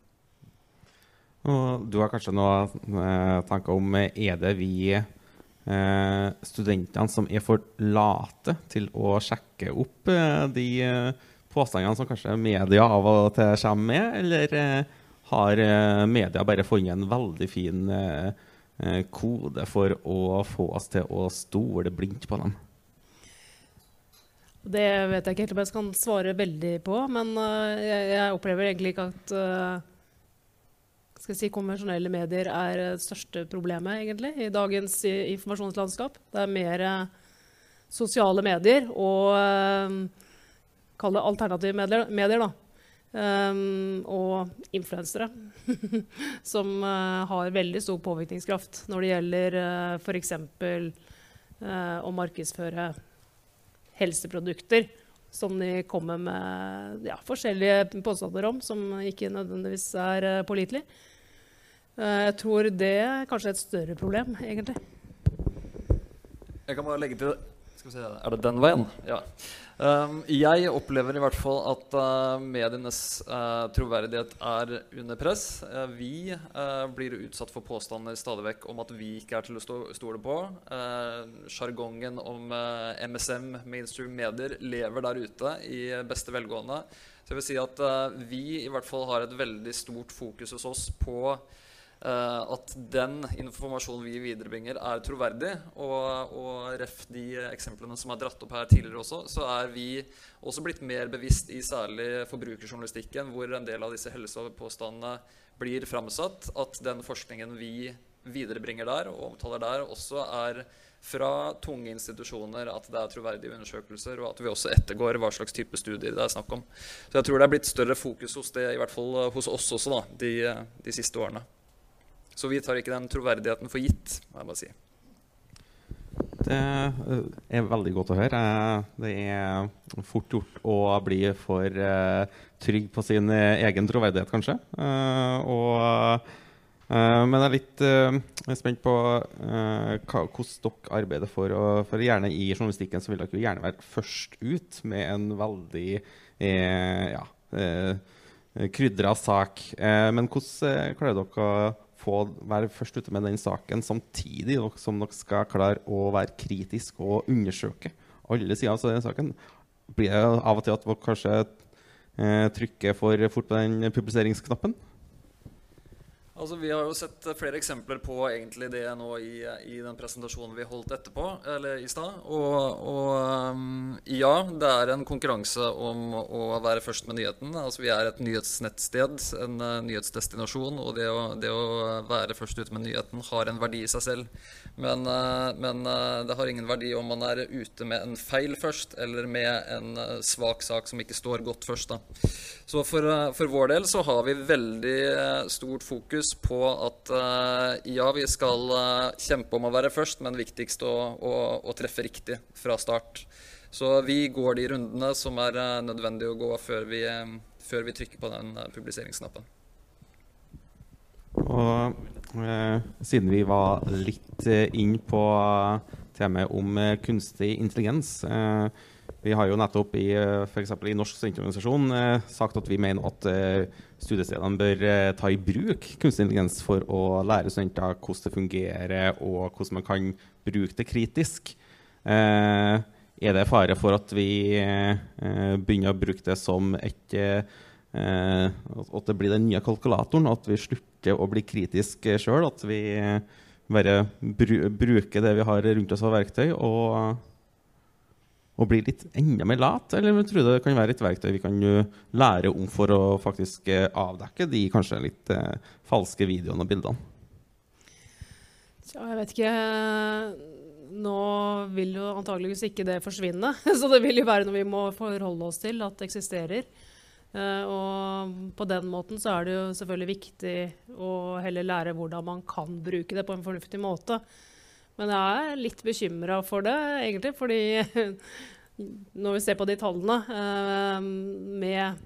Og du har kanskje noen eh, tanker om er det vi Eh, studentene som er for late til å sjekke opp eh, de eh, påstandene som kanskje media av og til kommer med, eller eh, har eh, media bare funnet en veldig fin eh, eh, kode for å få oss til å stole blindt på dem? Det vet jeg ikke helt om jeg kan svare veldig på, men uh, jeg, jeg opplever egentlig ikke at uh, skal jeg si, konvensjonelle medier er det største problemet egentlig, i dagens informasjonslandskap. Det er mer uh, sosiale medier og uh, kall det alternative medier, medier da. Um, og influensere som uh, har veldig stor påvirkningskraft når det gjelder uh, for eksempel uh, å markedsføre helseprodukter som de kommer med ja, forskjellige påstander om, som ikke nødvendigvis er uh, pålitelig. Uh, jeg tror det er kanskje et større problem, egentlig. Jeg kan bare legge til, skal vi se, er det den veien? Ja. Um, jeg opplever i hvert fall at uh, medienes uh, troverdighet er under press. Uh, vi uh, blir utsatt for påstander stadig vekk om at vi ikke er til å stå, stole på. Uh, Jargongen om uh, M S M, mainstream medier, lever der ute i beste velgående. Så jeg vil si at uh, vi i hvert fall har et veldig stort fokus hos oss på Uh, at den informasjonen vi viderebringer er troverdig, og, og ref de eksemplene som er dratt opp her tidligere også, så er vi også blitt mer bevisst i særlig forbrukerjournalistikken, hvor en del av disse helsepåstandene blir framsatt, at den forskningen vi viderebringer der og omtaler der også er fra tunge institusjoner, at det er troverdige undersøkelser, og at vi også ettergår hva slags type studier det er snakk om. Så jeg tror det er blitt større fokus hos det, i hvert fall hos oss også da, de, de siste årene. Så vi tar ikke den troverdigheten for gitt, må jeg bare si. Det er veldig godt å høre. Det er fort gjort å bli for uh, trygg på sin egen troverdighet, kanskje. Uh, og, uh, men jeg er litt uh, spent på uh, hva, hvordan dere arbeider for. Og for gjerne i journalistikken så vil dere gjerne være først ut med en veldig uh, ja, uh, krydret sak. Uh, men hvordan uh, klarer dere å få være først ute med den saken samtidig som dere skal klare å være kritisk og undersøke alle sider av den saken? Blir det av og til at dere kanskje eh, trykker for fort på den publiseringsknappen? Altså, vi har jo sett flere eksempler på egentlig det nå i, i den presentasjonen vi holdt etterpå, eller i sted. Og, og um, ja, det er en konkurranse om å være først med nyheten. Altså, vi er et nyhetsnettsted, en uh, nyhetsdestinasjon, og det å, det å være først ute med nyheten har en verdi i seg selv. Men, uh, men uh, det har ingen verdi om man er ute med en feil først, eller med en uh, svak sak som ikke står godt først. Da. Så for, uh, for vår del så har vi veldig uh, stort fokus på at uh, ja, vi skal uh, kjempe om å være først, men viktigst å, å, å treffe riktig fra start. Så vi går de rundene som er uh, nødvendig å gå før vi, um, før vi trykker på den uh, publiseringsknappen. Og uh, siden vi var litt uh, inn på uh, temaet om uh, kunstig intelligens, uh, vi har jo nettopp i, for eksempel i Norsk studentorganisasjon eh, sagt at vi mener at eh, studiestedene bør eh, ta i bruk kunstig intelligens for å lære studenter hvordan det fungerer og hvordan man kan bruke det kritisk. Eh, er det fare for at vi eh, begynner å bruke det som et eh, at det blir den nye kalkulatoren, at vi slutter å bli kritisk selv, at vi eh, bare bru bruker det vi har rundt oss av verktøy og og blir litt enda mer lat, eller tror du det kan være et verktøy vi kan uh, lære om for å faktisk uh, avdekke de kanskje litt uh, falske videoene og bildene? Ja, jeg vet ikke. Nå vil jo antageligvis ikke det forsvinne, så det vil jo være noe vi må forholde oss til at det eksisterer. Uh, og på den måten så er det jo selvfølgelig viktig å heller lære hvordan man kan bruke det på en fornuftig måte. Men jeg er litt bekymret for det, egentlig, fordi når vi ser på de tallene, eh, med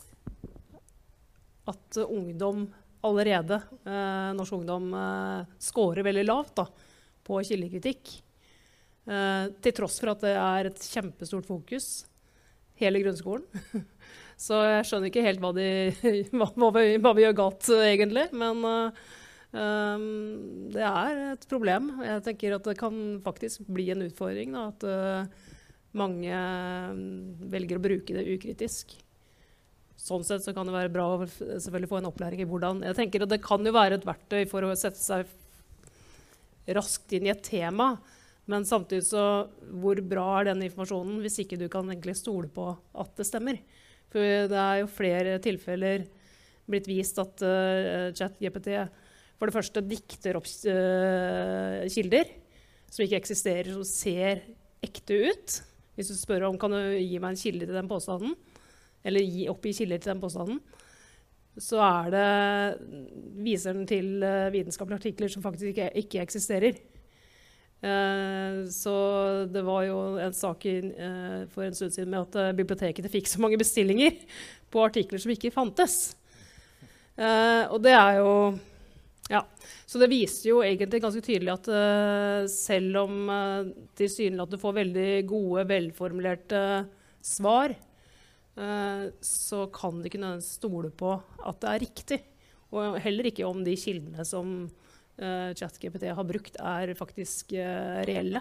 at ungdom allerede, eh, norsk ungdom eh, scorer veldig lavt da, på kildekritikk, eh, til tross for at det er et kjempestort fokus hele grunnskolen. Så jeg skjønner ikke helt hva, de, hva, hva, vi, hva vi gjør galt egentlig, men uh, um, det er et problem. Jeg tenker at det kan faktisk bli en utfordring da, at uh, mange velger å bruke det ukritisk. Sånn sett så kan det være bra å selvfølgelig få en opplæring i hvordan. Jeg tenker at det kan jo være et verktøy for å sette seg raskt inn i et tema, men samtidig så hvor bra er den informasjonen hvis ikke du kan egentlig stole på at det stemmer. For det er jo flere tilfeller blitt vist at uh, ChatGPT for det første dikter opp uh, kilder som ikke eksisterer, som ser ekte ut. Hvis du spør om kan du gi meg en kilde til den påstanden, eller gi oppgi kilder til den påstanden, så er det, viser den til uh, vitenskapelige artikler som faktisk ikke, ikke eksisterer. Uh, så det var jo en sak i, uh, for en stund siden med at uh, bibliotekene fikk så mange bestillinger på artikler som ikke fantes. Uh, og det er jo, ja, så det viser jo egentlig ganske tydelig at uh, selv om uh, tilsynelatende du får veldig gode, velformulerte svar, uh, så kan du ikke nødvendigvis stole på at det er riktig. Og heller ikke om de kildene som Uh, ChatGPT har brukt er faktisk uh, reelle.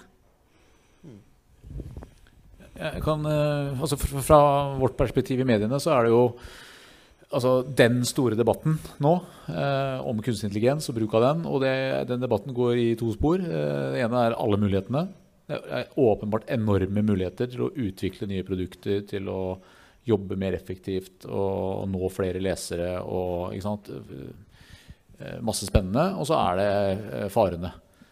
Jeg kan, uh, altså fra, fra vårt perspektiv i mediene så er det jo altså, den store debatten nå uh, om kunstig intelligens og bruk av den, og det, den debatten går i to spor. Uh, det ene er alle mulighetene. Det er åpenbart enorme muligheter til å utvikle nye produkter, til å jobbe mer effektivt og, og nå flere lesere og, ikke sant, masse spennende, og så er det farene.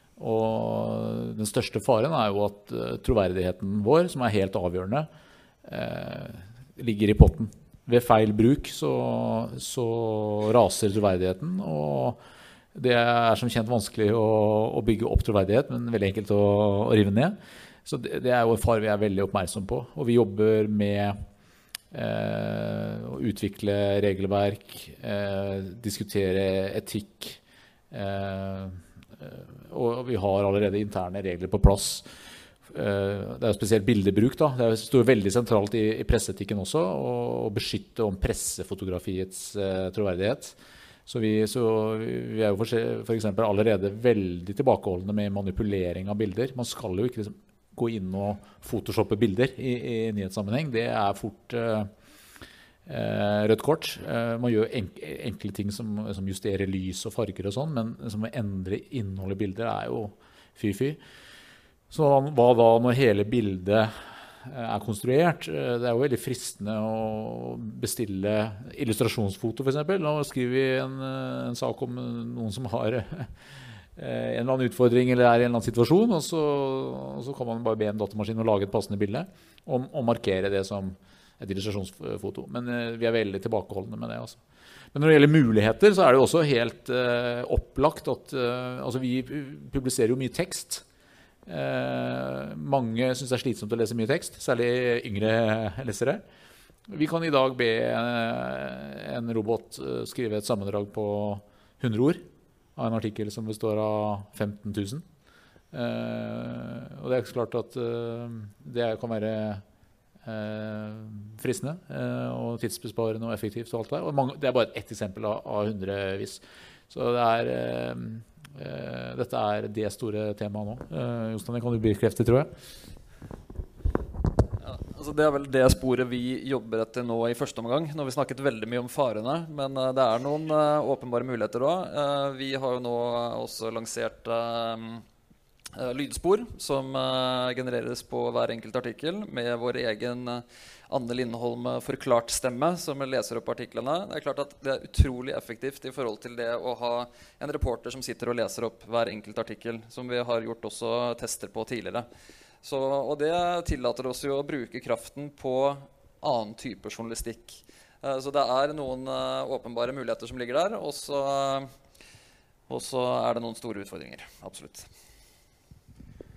Og den største faren er jo at uh, troverdigheten vår, som er helt avgjørende, uh, ligger i potten. Ved feil bruk så, så raser troverdigheten, og det er som kjent vanskelig å, å bygge opp troverdighet, men veldig enkelt å, å rive ned. Så det, det er jo en far vi er veldig oppmerksom på, og vi jobber med Eh, å utvikle regelverk, eh, diskutere etikk, eh, og vi har allerede interne regler på plass. Eh, det er jo spesielt bildebruk da. Det står veldig sentralt i, i presseetikken også, å, å beskytte om pressefotografiets eh, troverdighet. Så vi, så vi er jo for, for eksempel allerede veldig tilbakeholdende med manipulering av bilder. Man skal jo ikke liksom gå inn og photoshoppe bilder i, i nyhetssammenheng. Det er fort uh, uh, rødt kort. Uh, man gjør enk enkle ting som, som justerer lys og farger og sånn, men som å endre innholdet i bilder er jo fy-fy. Så hva da når hele bildet uh, er konstruert? Uh, det er jo veldig fristende å bestille illustrasjonsfoto for eksempel. Nå skriver vi en, en sak om noen som har en eller annen utfordring eller er i en eller annen situasjon, og så, og så kan man bare be en datamaskin å lage et passende bilde og, og markere det som et illustrasjonsfoto. Men uh, vi er veldig tilbakeholdende med det. Altså. Men når det gjelder muligheter, så er det jo også helt uh, opplagt at uh, altså vi publiserer jo mye tekst. Uh, mange synes det er slitsomt å lese mye tekst, særlig yngre lesere. Vi kan i dag be uh, en robot uh, skrive et sammendrag på hundre ord av en artikkel som består av femten tusen. Uh, og det er ikke klart at uh, det kan være uh, fristende uh, og tidsbesparende og effektivt og alt det. Og mange, det er bare ett eksempel av, av hundrevis. Så det er, uh, uh, dette er det store temaet nå. Uh, Jostein, det kan du bekrefte, tror jeg. Altså det er vel det sporet vi jobber etter nå i første omgang. Nå har vi snakket veldig mye om farene, men uh, det er noen uh, åpenbare muligheter også. Uh, vi har jo nå også lansert uh, uh, lydspor som uh, genereres på hver enkelt artikkel med vår egen uh, Anne Lindholm forklart stemme som leser opp artiklene. Det er klart at det er utrolig effektivt i forhold til det å ha en reporter som sitter og leser opp hver enkelt artikkel, som vi har gjort også tester på tidligere. Så, og det tillater oss jo å bruke kraften på annen type journalistikk. Uh, så det er noen uh, åpenbare muligheter som ligger der, og så, uh, og så er det noen store utfordringer, absolutt.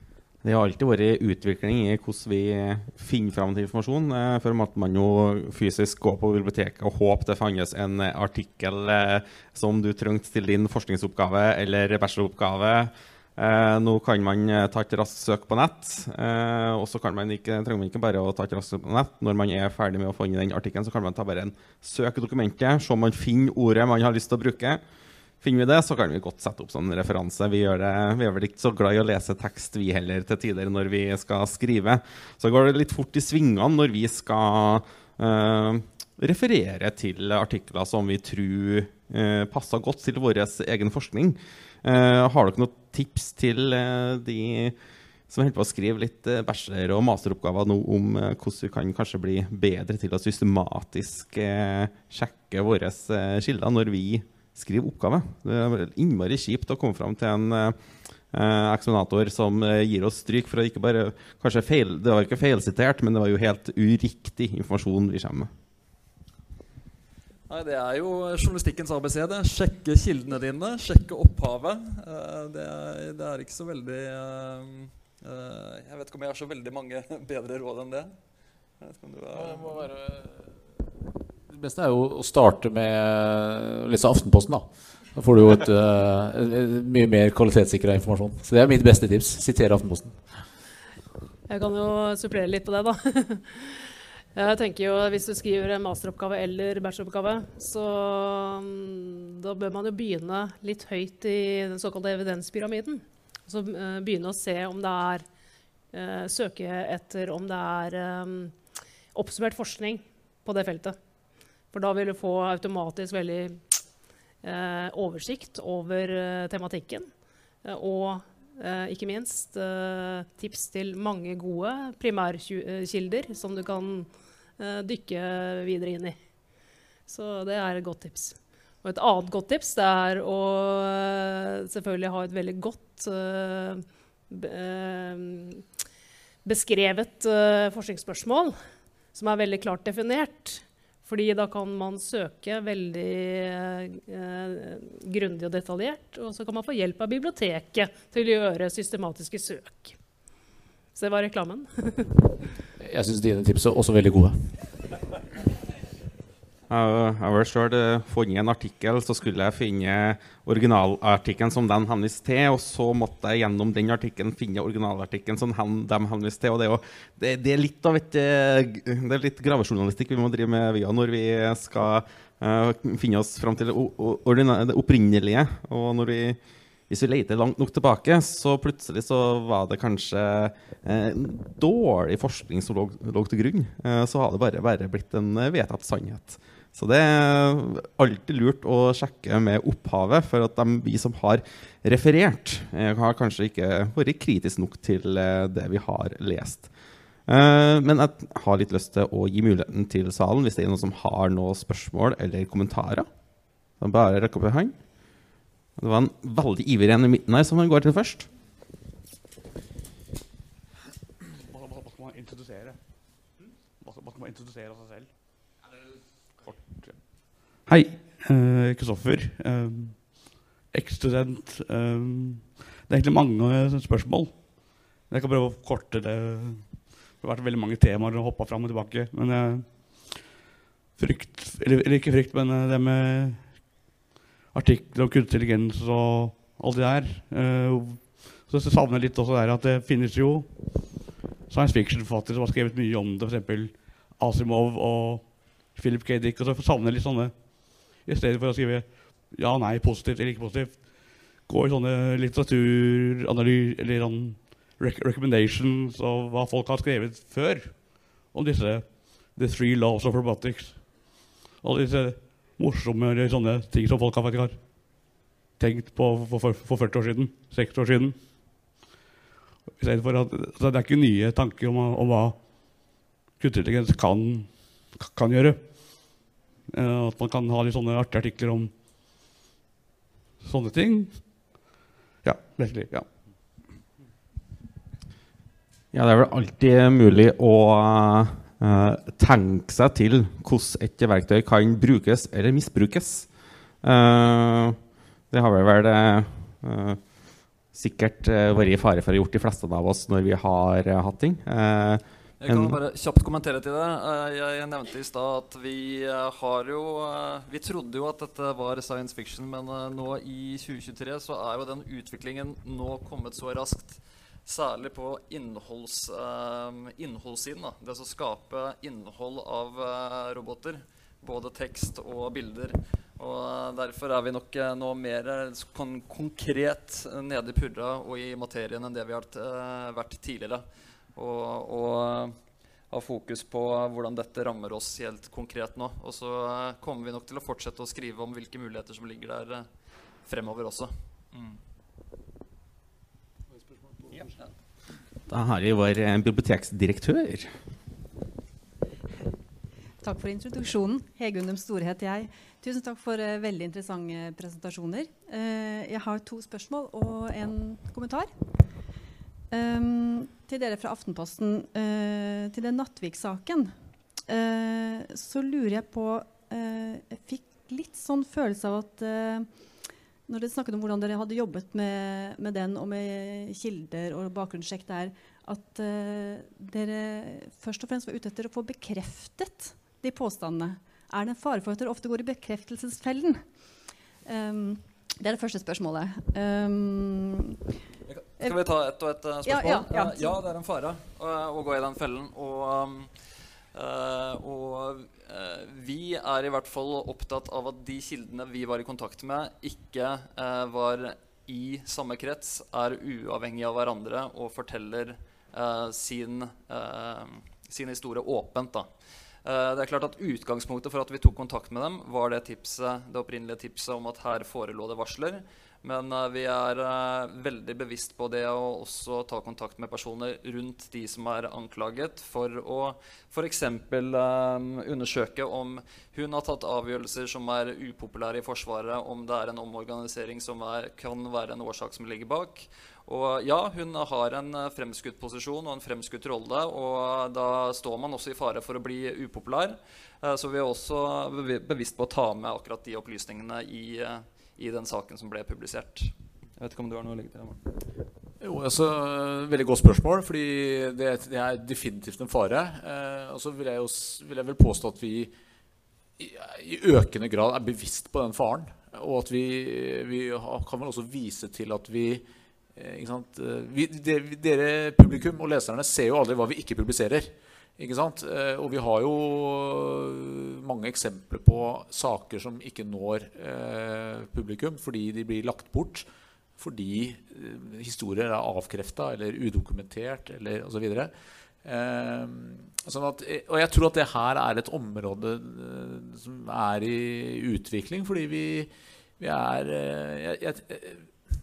Det har alltid vært utvikling i hvordan vi finner frem til informasjon. Eh, før måtte man jo fysisk gå på biblioteket og håpe det fannes en artikkel eh, som du trengte til din forskningsoppgave eller bacheloroppgave. Eh, nå kan man ta et raskt søk på nett, eh, og så kan man ikke, trenger man ikke bare å ta et raskt søk på nett. Når man er ferdig med å finne den artikkelen, så kan man ta bare en søk i dokumentet, se om man finner ordet man har lyst til å bruke. Finner vi det, så kan vi godt sette opp sånn referanse. Vi, gjør det, vi er vel ikke så glad i å lese tekst vi heller til tider når vi skal skrive. Så går det litt fort i svingene når vi skal uh, referere til artikler som vi tror uh, passer godt til vår egen forskning. Uh, har dere noen tips til uh, de som holder på å skrive litt uh, bachelor- og masteroppgaver nå om uh, hvordan vi kan kanskje bli bedre til å systematisk uh, sjekke våre uh, kilder når vi skriv oppgave? Det er innmari kjipt å komme frem til en eh, eksaminator som eh, gir oss stryk for å ikke bare, kanskje feil, det var ikke feilsitert, men det var jo helt uriktig informasjon vi kommer med. Nei, det er jo journalistikkens A B C, det. Sjekke kildene dine, sjekke opphavet. Uh, det, er, det er ikke så veldig... Uh, uh, jeg vet ikke om jeg har så veldig mange bedre råd enn det. Jeg vet ikke om du er... Det må være... Det beste er jo å starte med å lese Aftenposten da. Da får du jo et, uh, mye mer kvalitetssikret informasjon. Så det er mitt beste tips. Sitere Aftenposten. Jeg kan jo supplere litt på det da. Jeg tenker jo hvis du skriver en masteroppgave eller bacheloroppgave, så um, da bør man jo begynne litt høyt i den såkalte evidenspyramiden. Så uh, begynne å se om det er uh, søke etter om det er um, oppsummert forskning på det feltet. For da vil du få automatisk veldig eh, oversikt over eh, tematikken. Eh, og eh, ikke minst eh, tips til mange gode primærkilder som du kan eh, dykke videre inn i. Så det er et godt tips. Og et annet godt tips det er å eh, selvfølgelig ha et veldig godt eh, be, eh, beskrevet eh, forskningsspørsmål som er veldig klart definert. Fordi da kan man søke veldig eh, grundig og detaljert, og så kan man få hjelp av biblioteket til å gjøre systematiske søk. Så det var reklamen. Jeg synes dine tips er også veldig gode. Jeg har selv funnet en artikkel, så skulle jeg finne originalartikkelen som den henvis til, og så måtte jeg gjennom den artikkelen finne originalartikkelen som de henvis til. Og det er, jo, det, det er litt av et, det er litt gravejournalistikk vi må drive med via når vi skal uh, finne oss frem til det, det opprinnelige. Og når vi, hvis vi leter langt nok tilbake, så plutselig så var det kanskje uh, dårlig forskning som lå, lå til grunn. Uh, så har det bare, bare blitt en vedtatt sannhet. Så det er alltid lurt å sjekke med opphavet, for at de, vi som har referert, har kanskje ikke vært kritisk nok til det vi har lest. Men jeg har litt lyst til å gi muligheten til salen, hvis det er noen som har noen spørsmål eller kommentarer. Så bare rekke opp i hånd. Det var en veldig ivrig en i midten her som man går til først. Hva skal man introdusere? Hva skal man introdusere av seg selv? Hei, uh, Kristoffer, uh, eks-student. Uh, det er egentlig mange spørsmål. Jeg kan prøve å korte det. Det har vært veldig mange temaer og hoppet frem og tilbake. Men uh, frykt, eller, eller ikke frykt, men uh, det med artikler og kunstig intelligens og alt det der. Uh, så jeg savner litt også der at det finnes jo science fiction-forfattere som har skrevet mye om det, for eksempel Asimov og Philip K. Dick, og så savner jeg litt sånne, i stedet for å skrive ja, nei, positivt eller ikke positivt, gå i sånne litteraturanalyser eller sånn rec recommendations av hva folk har skrevet før om disse The Three Laws of Robotics. Alle disse morsomme eller sånne ting som folk har faktisk har tenkt på for, for, for førti år siden, seksti år siden. I stedet for at altså, det er ikke nye tanker om, om hva kunstig intelligens kan kan gjøre. Uh, at man kan ha litt sånne artige artikler om sånne ting. Ja, virkelig, ja. Ja, det er vel alltid mulig å uh, tenke seg til hvordan et verktøy kan brukes eller misbrukes. Uh, det har vi vel uh, sikkert uh, vært i fare for å ha gjort de fleste av oss når vi har uh, hatt ting. Uh, Jeg kan bare kjapt kommentere til det. Jeg nevnte i sted at vi har jo Vi trodde jo at dette var science fiction, men nå i tjue tjuetre så er jo den utviklingen nå kommet så raskt. Særlig på innholds, innholdssiden. Da. Det å skape innhold av roboter. Både tekst og bilder. Og derfor er vi nok nå mer kon konkret nede i purra og i materien enn det vi har vært tidligere. Og, og ha fokus på hvordan dette rammer oss helt konkret nå. Og så kommer vi nok til å fortsette å skrive om hvilke muligheter som ligger der fremover også. Mm. Da har vi vår biblioteksdirektør. Takk for introduksjonen. Hege Undum Store heter jeg. Tusen takk for uh, veldig interessante presentasjoner. Uh, jeg har to spørsmål og en kommentar. Um, til dere fra Aftenposten, uh, til den Nattvik-saken, uh, så lurer jeg på, uh, jeg fikk litt sånn følelse av at uh, når dere snakket om hvordan dere hadde jobbet med, med den og med kilder og bakgrunnssjekk der, at uh, dere først og fremst var ute etter å få bekreftet de påstandene. Er det en fare for at dere ofte går i bekreftelsesfellen? Um, det er det første spørsmålet. Um, Skal vi ta ett og ett uh, spørsmål? Ja, ja, ja. Uh, ja, det er en fare uh, å gå i den fellen. Og, um, uh, og uh, vi er i hvert fall opptatt av at de kildene vi var i kontakt med, ikke uh, var i samme krets, er uavhengige av hverandre og forteller uh, sin, uh, sin historie åpent. Da. Uh, det er klart at Utgangspunktet for at vi tok kontakt med dem, var det, tipset, det opprinnelige tipset om at her forelå det varsler. Men uh, vi er uh, veldig bevisst på det å også ta kontakt med personer rundt de som er anklaget, for å for eksempel um, undersøke om hun har tatt avgjørelser som er upopulære i Forsvaret, om det er en omorganisering som er, kan være en årsak som ligger bak. Og ja, hun har en fremskutt posisjon og en fremskutt rolle, og da står man også i fare for å bli upopulær. Uh, så vi er også bevisst på å ta med akkurat de opplysningene i uh, i den saken som ble publisert. Jeg vet ikke om du har noe å legge til, Martin? Jo, altså, veldig godt spørsmål, fordi det, det er definitivt en fare. Eh, og så vil jeg, jo, vil jeg vel påstå at vi i, i økende grad er bevisst på den faren, og at vi, vi kan vel også vise til at vi, eh, ikke sant, vi det, dere publikum og leserne ser jo aldri hva vi ikke publiserer. Ikke sant? Eh, og vi har jo mange eksempler på saker som ikke når eh, publikum fordi de blir lagt bort, fordi eh, historier er avkreftet eller udokumentert eller og så videre. Eh, sånn at, og jeg tror at det her er et område eh, som er i utvikling, fordi vi, vi er eh, jeg, jeg,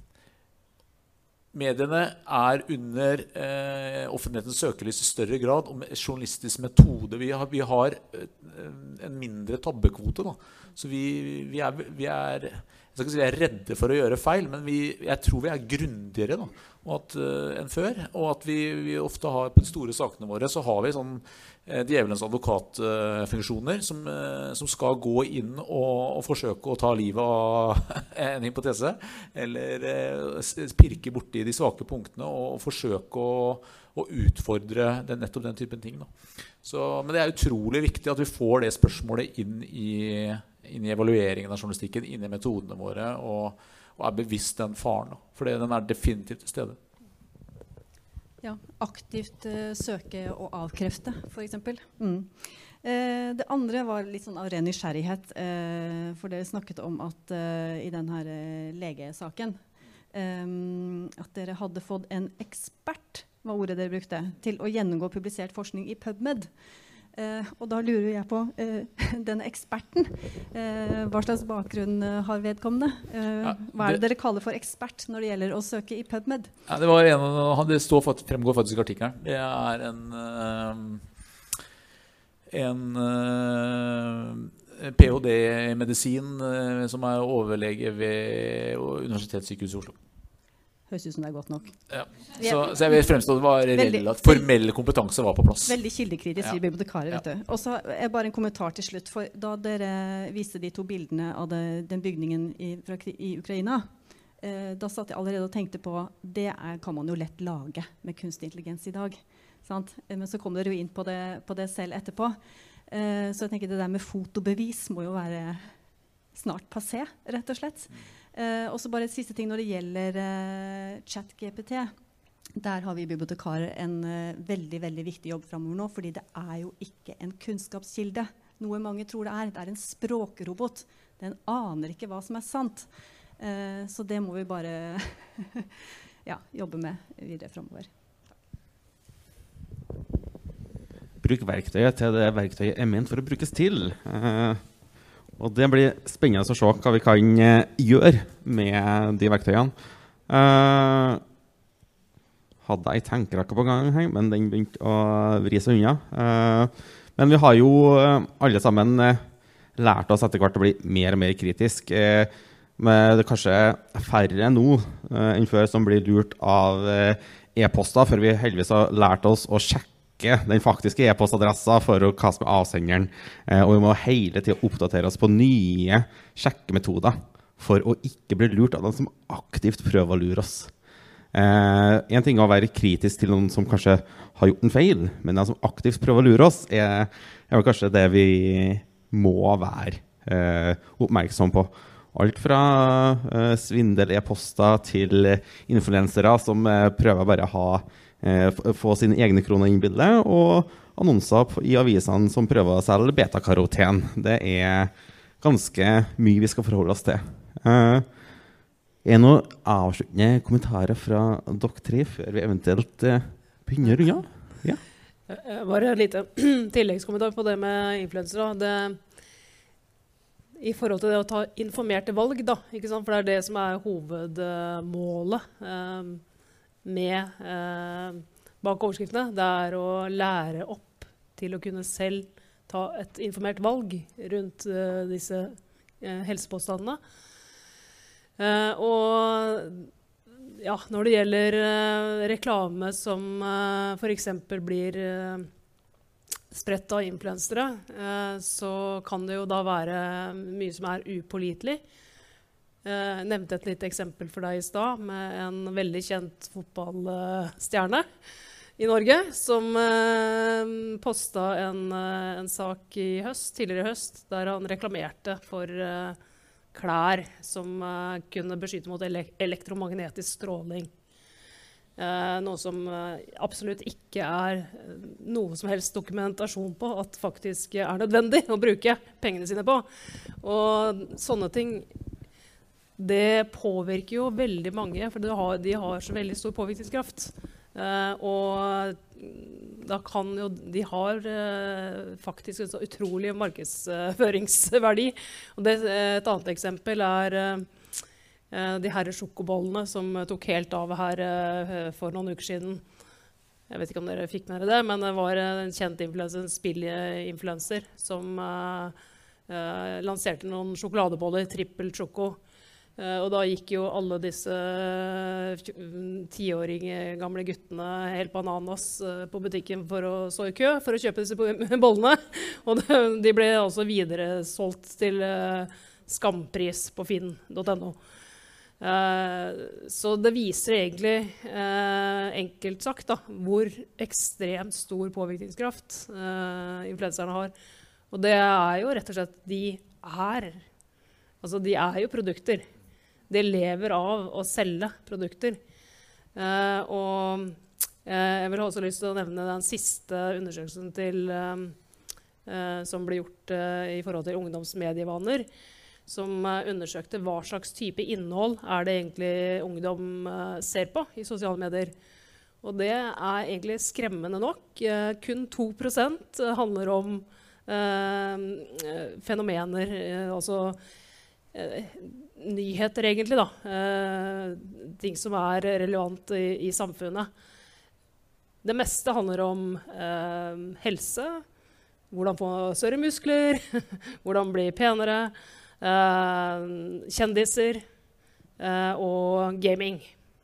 mediene er under eh, offentlighetens søkelys i større grad om journalistisk metode. Vi har, vi har eh, en mindre tabbekvote. Da. Så vi, vi, er, vi, er, jeg skal ikke si vi er redde for å gjøre feil, men vi, jeg tror vi er grundigere da, og at, uh, enn før. Og at vi, vi ofte har på de store sakene våre så har vi sånn eh, djevelens advokatfunksjoner uh, som, uh, som skal gå inn og, og forsøke å ta livet av en hypotese, eller uh, pirke borti de svake punktene og, og forsøke å, å utfordre den, nettopp den typen ting. Da. Så, men det er utrolig viktig at vi får det spørsmålet inn i, inn i evalueringen av journalistikken, inn i metodene våre, og og er bevisst den faren, da. For den er definitivt til stede. Ja, aktivt uh, søke og avkrefte, for eksempel. Mm. Uh, det andre var litt sånn av ren nysgjerrighet, uh, for dere snakket om at uh, i denne uh, legesaken, um, at dere hadde fått en ekspert, var ordet dere brukte, til å gjennomgå publisert forskning i PubMed. Uh, og da lurer jeg på uh, denne eksperten, uh, hva slags bakgrunn uh, har vedkommende? Uh, ja, hva er det dere kaller for ekspert når det gjelder å søke i PubMed? Ja, det, var en, det står, fremgår faktisk i artikkelen. Det er en, uh, en uh, PhD i medisin uh, som er overlege ved Universitetssykehuset i Oslo. Høres ut som det er godt nok. Ja. Så, så jeg vil fremstå at det var relativt formell kompetanse var på plass. Veldig kildekritisk ja. bibliotekarer, vet ja. du. Og så er bare en kommentar til slutt, for da dere viste de to bildene av det, den bygningen i, fra, i Ukraina, eh, da satt jeg allerede og tenkte på det er, kan man jo lett lage med kunstig intelligens i dag. Sant? Men så kom dere jo inn på det, på det selv etterpå. Eh, så jeg tenker det der med fotobevis må jo være snart passé, rett og slett. Eh, og så bare et siste ting når det gjelder eh, ChatGPT. Der har vi bibliotekarer en uh, veldig, veldig viktig jobb fremover nå, fordi det er jo ikke en kunnskapskilde, noe mange tror det er. Det er en språkrobot. Den aner ikke hva som er sant. Uh, så det må vi bare ja, jobbe med videre fremover. Bruk verktøyet til det verktøyet er ment for å brukes til. Uh, og det blir spennende å se hva vi kan uh, gjøre med de verktøyene. Uh, hadde jeg tenkerekke på gang her, men den begynte å vri seg unna. Uh, men vi har jo uh, alle sammen uh, lært oss etter hvert å bli mer og mer kritisk. Uh, med det kanskje færre nå uh, enn før som blir lurt av uh, e-poster, for vi heldigvis har lært oss å sjekke den faktiske e-postadressa for å kaste med avsenderen. Uh, og vi må hele tiden oppdatere oss på nye sjekkemetoder for å ikke bli lurt av dem som aktivt prøver å lure oss. Uh, en ting er å være kritisk til noen som kanskje har gjort en feil, men de som aktivt prøver å lure oss, er, er vel kanskje det vi må være uh, oppmerksom på. Alt fra uh, svindel e-poster til influensere som uh, prøver bare å ha, uh, få sine egne kroner inn i bildet, og annonser i avisene som prøver å selge beta-karoten. Det er ganske mye vi skal forholde oss til. Uh, Er det noen avsluttende kommentarer fra dere tre før vi eventuelt uh, begynner unna? Ja. Bare en liten tilleggskommentar på det med influensere. Det, I forhold til det å ta informerte valg, da, ikke sant? For det er det som er hovedmålet uh, med uh, bak overskriftene. Det er å lære opp til å kunne selv ta et informert valg rundt uh, disse uh, helsepåstandene. Uh, og ja, når det gjelder uh, reklame som uh, for eksempel blir uh, spredt av influensere, uh, så kan det jo da være mye som er upålitelig. Uh, jeg nevnte et lite eksempel for deg i stad med en veldig kjent fotballstjerne i Norge som uh, postet en, uh, en sak i høst, tidligere i høst der han reklamerte for uh, klær som uh, kunne beskytte mot ele elektromagnetisk stråling. Uh, noe som uh, absolutt ikke er uh, noe som helst dokumentasjon på at faktisk er nødvendig å bruke pengene sine på. Og sånne ting, det påvirker jo veldig mange, for de har, de har så veldig stor påvirkningskraft. Uh, og da kan jo, de har uh, faktisk en så utrolig markedsføringsverdi. Og det, et annet eksempel er uh, de her sjokobollene som tok helt av her uh, for noen uker siden. Jeg vet ikke om dere fikk med dere det, men det var en kjent influencer, en spillinfluencer, som uh, uh, lanserte noen sjokoladeboller, trippel sjoko. Uh, og da gikk jo alle disse tiårige gamle guttene helt bananas uh, på butikken for å stå i kø for å kjøpe disse bollene. Og de, de ble altså videre solgt til uh, skampris på finn punktum no. Uh, så det viser egentlig, uh, enkelt sagt, da, hvor ekstremt stor påvirkningskraft uh, influenserne har. Og det er jo rett og slett, de er, altså de er jo produkter. De lever av å selge produkter. Uh, og uh, jeg vil også lyst til å nevne den siste undersøkelsen til, uh, uh, som ble gjort uh, i forhold til ungdomsmedievaner, som uh, undersøkte hva slags type innhold er det egentlig ungdom uh, ser på i sosiale medier. Og det er egentlig skremmende nok. Uh, kun to prosent handler om uh, fenomener, uh, altså uh, nyheter egentlig da, uh, ting som er relevant i, i samfunnet. Det meste handler om uh, helse, hvordan få større muskler, hvordan bli penere, uh, kjendiser uh, og gaming.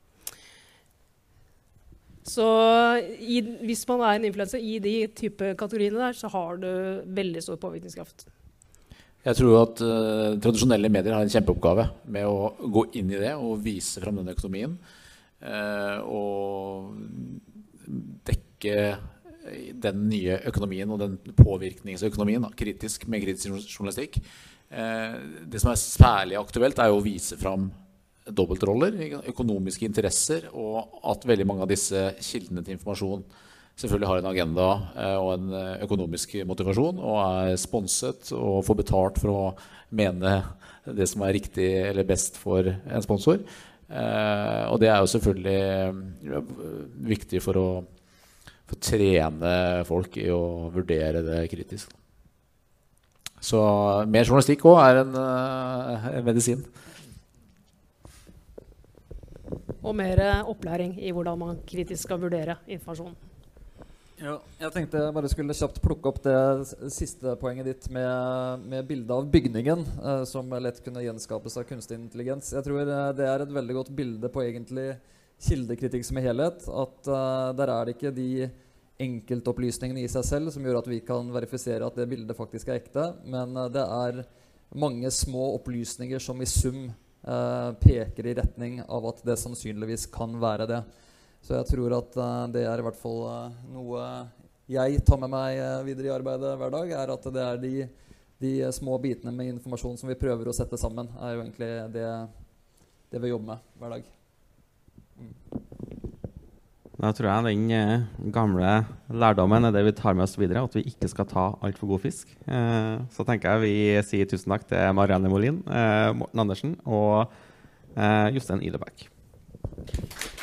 Så i, hvis man er en influencer i de type kategoriene der, så har du veldig stor påvirkningskraft. Jeg tror at uh, tradisjonelle medier har en kjempeoppgave med å gå inn i det og vise frem den økonomien. Uh, og dekke den nye økonomien og den påvirkningsøkonomien, da, kritisk med kritisk journalistikk. Uh, det som er særlig aktuelt er jo å vise frem dobbeltroller, økonomiske interesser, og at veldig mange av disse kildene til informasjon selvfølgelig har en agenda eh, og en økonomisk motivasjon, og er sponset og får betalt for å mene det som er riktig eller best for en sponsor. Eh, og det er jo selvfølgelig ja, viktig for å, for å trene folk i å vurdere det kritisk. Så mer journalistikk også er en, en medisin. Og mer opplæring i hvordan man kritisk skal vurdere informasjon. Ja, jeg tenkte jeg bare skulle kjapt plukke opp det siste poenget ditt med, med bildet av bygningen, eh, som lett kunne gjenskapes av kunstig intelligens. Jeg tror eh, det er et veldig godt bilde på egentlig kildekritikk som i helhet, at eh, der er det ikke de enkeltopplysningene i seg selv som gjør at vi kan verifisere at det bildet faktisk er ekte, men eh, det er mange små opplysninger som i sum eh, peker i retning av at det sannsynligvis kan være det. Så jeg tror at uh, det er i hvert fall uh, noe jeg tar med meg uh, videre i arbeidet hver dag, er at det er de, de små bitene med informasjon som vi prøver å sette sammen, er jo egentlig det, det vi jobber med hver dag. Mm. Da tror jeg den eh, gamle lærdommen er det vi tar med oss videre, at vi ikke skal ta alt for god fisk. Eh, så tenker jeg vi sier tusen takk til Marianne Molin, eh, Morten Andersen og eh, Jostein Idebæk.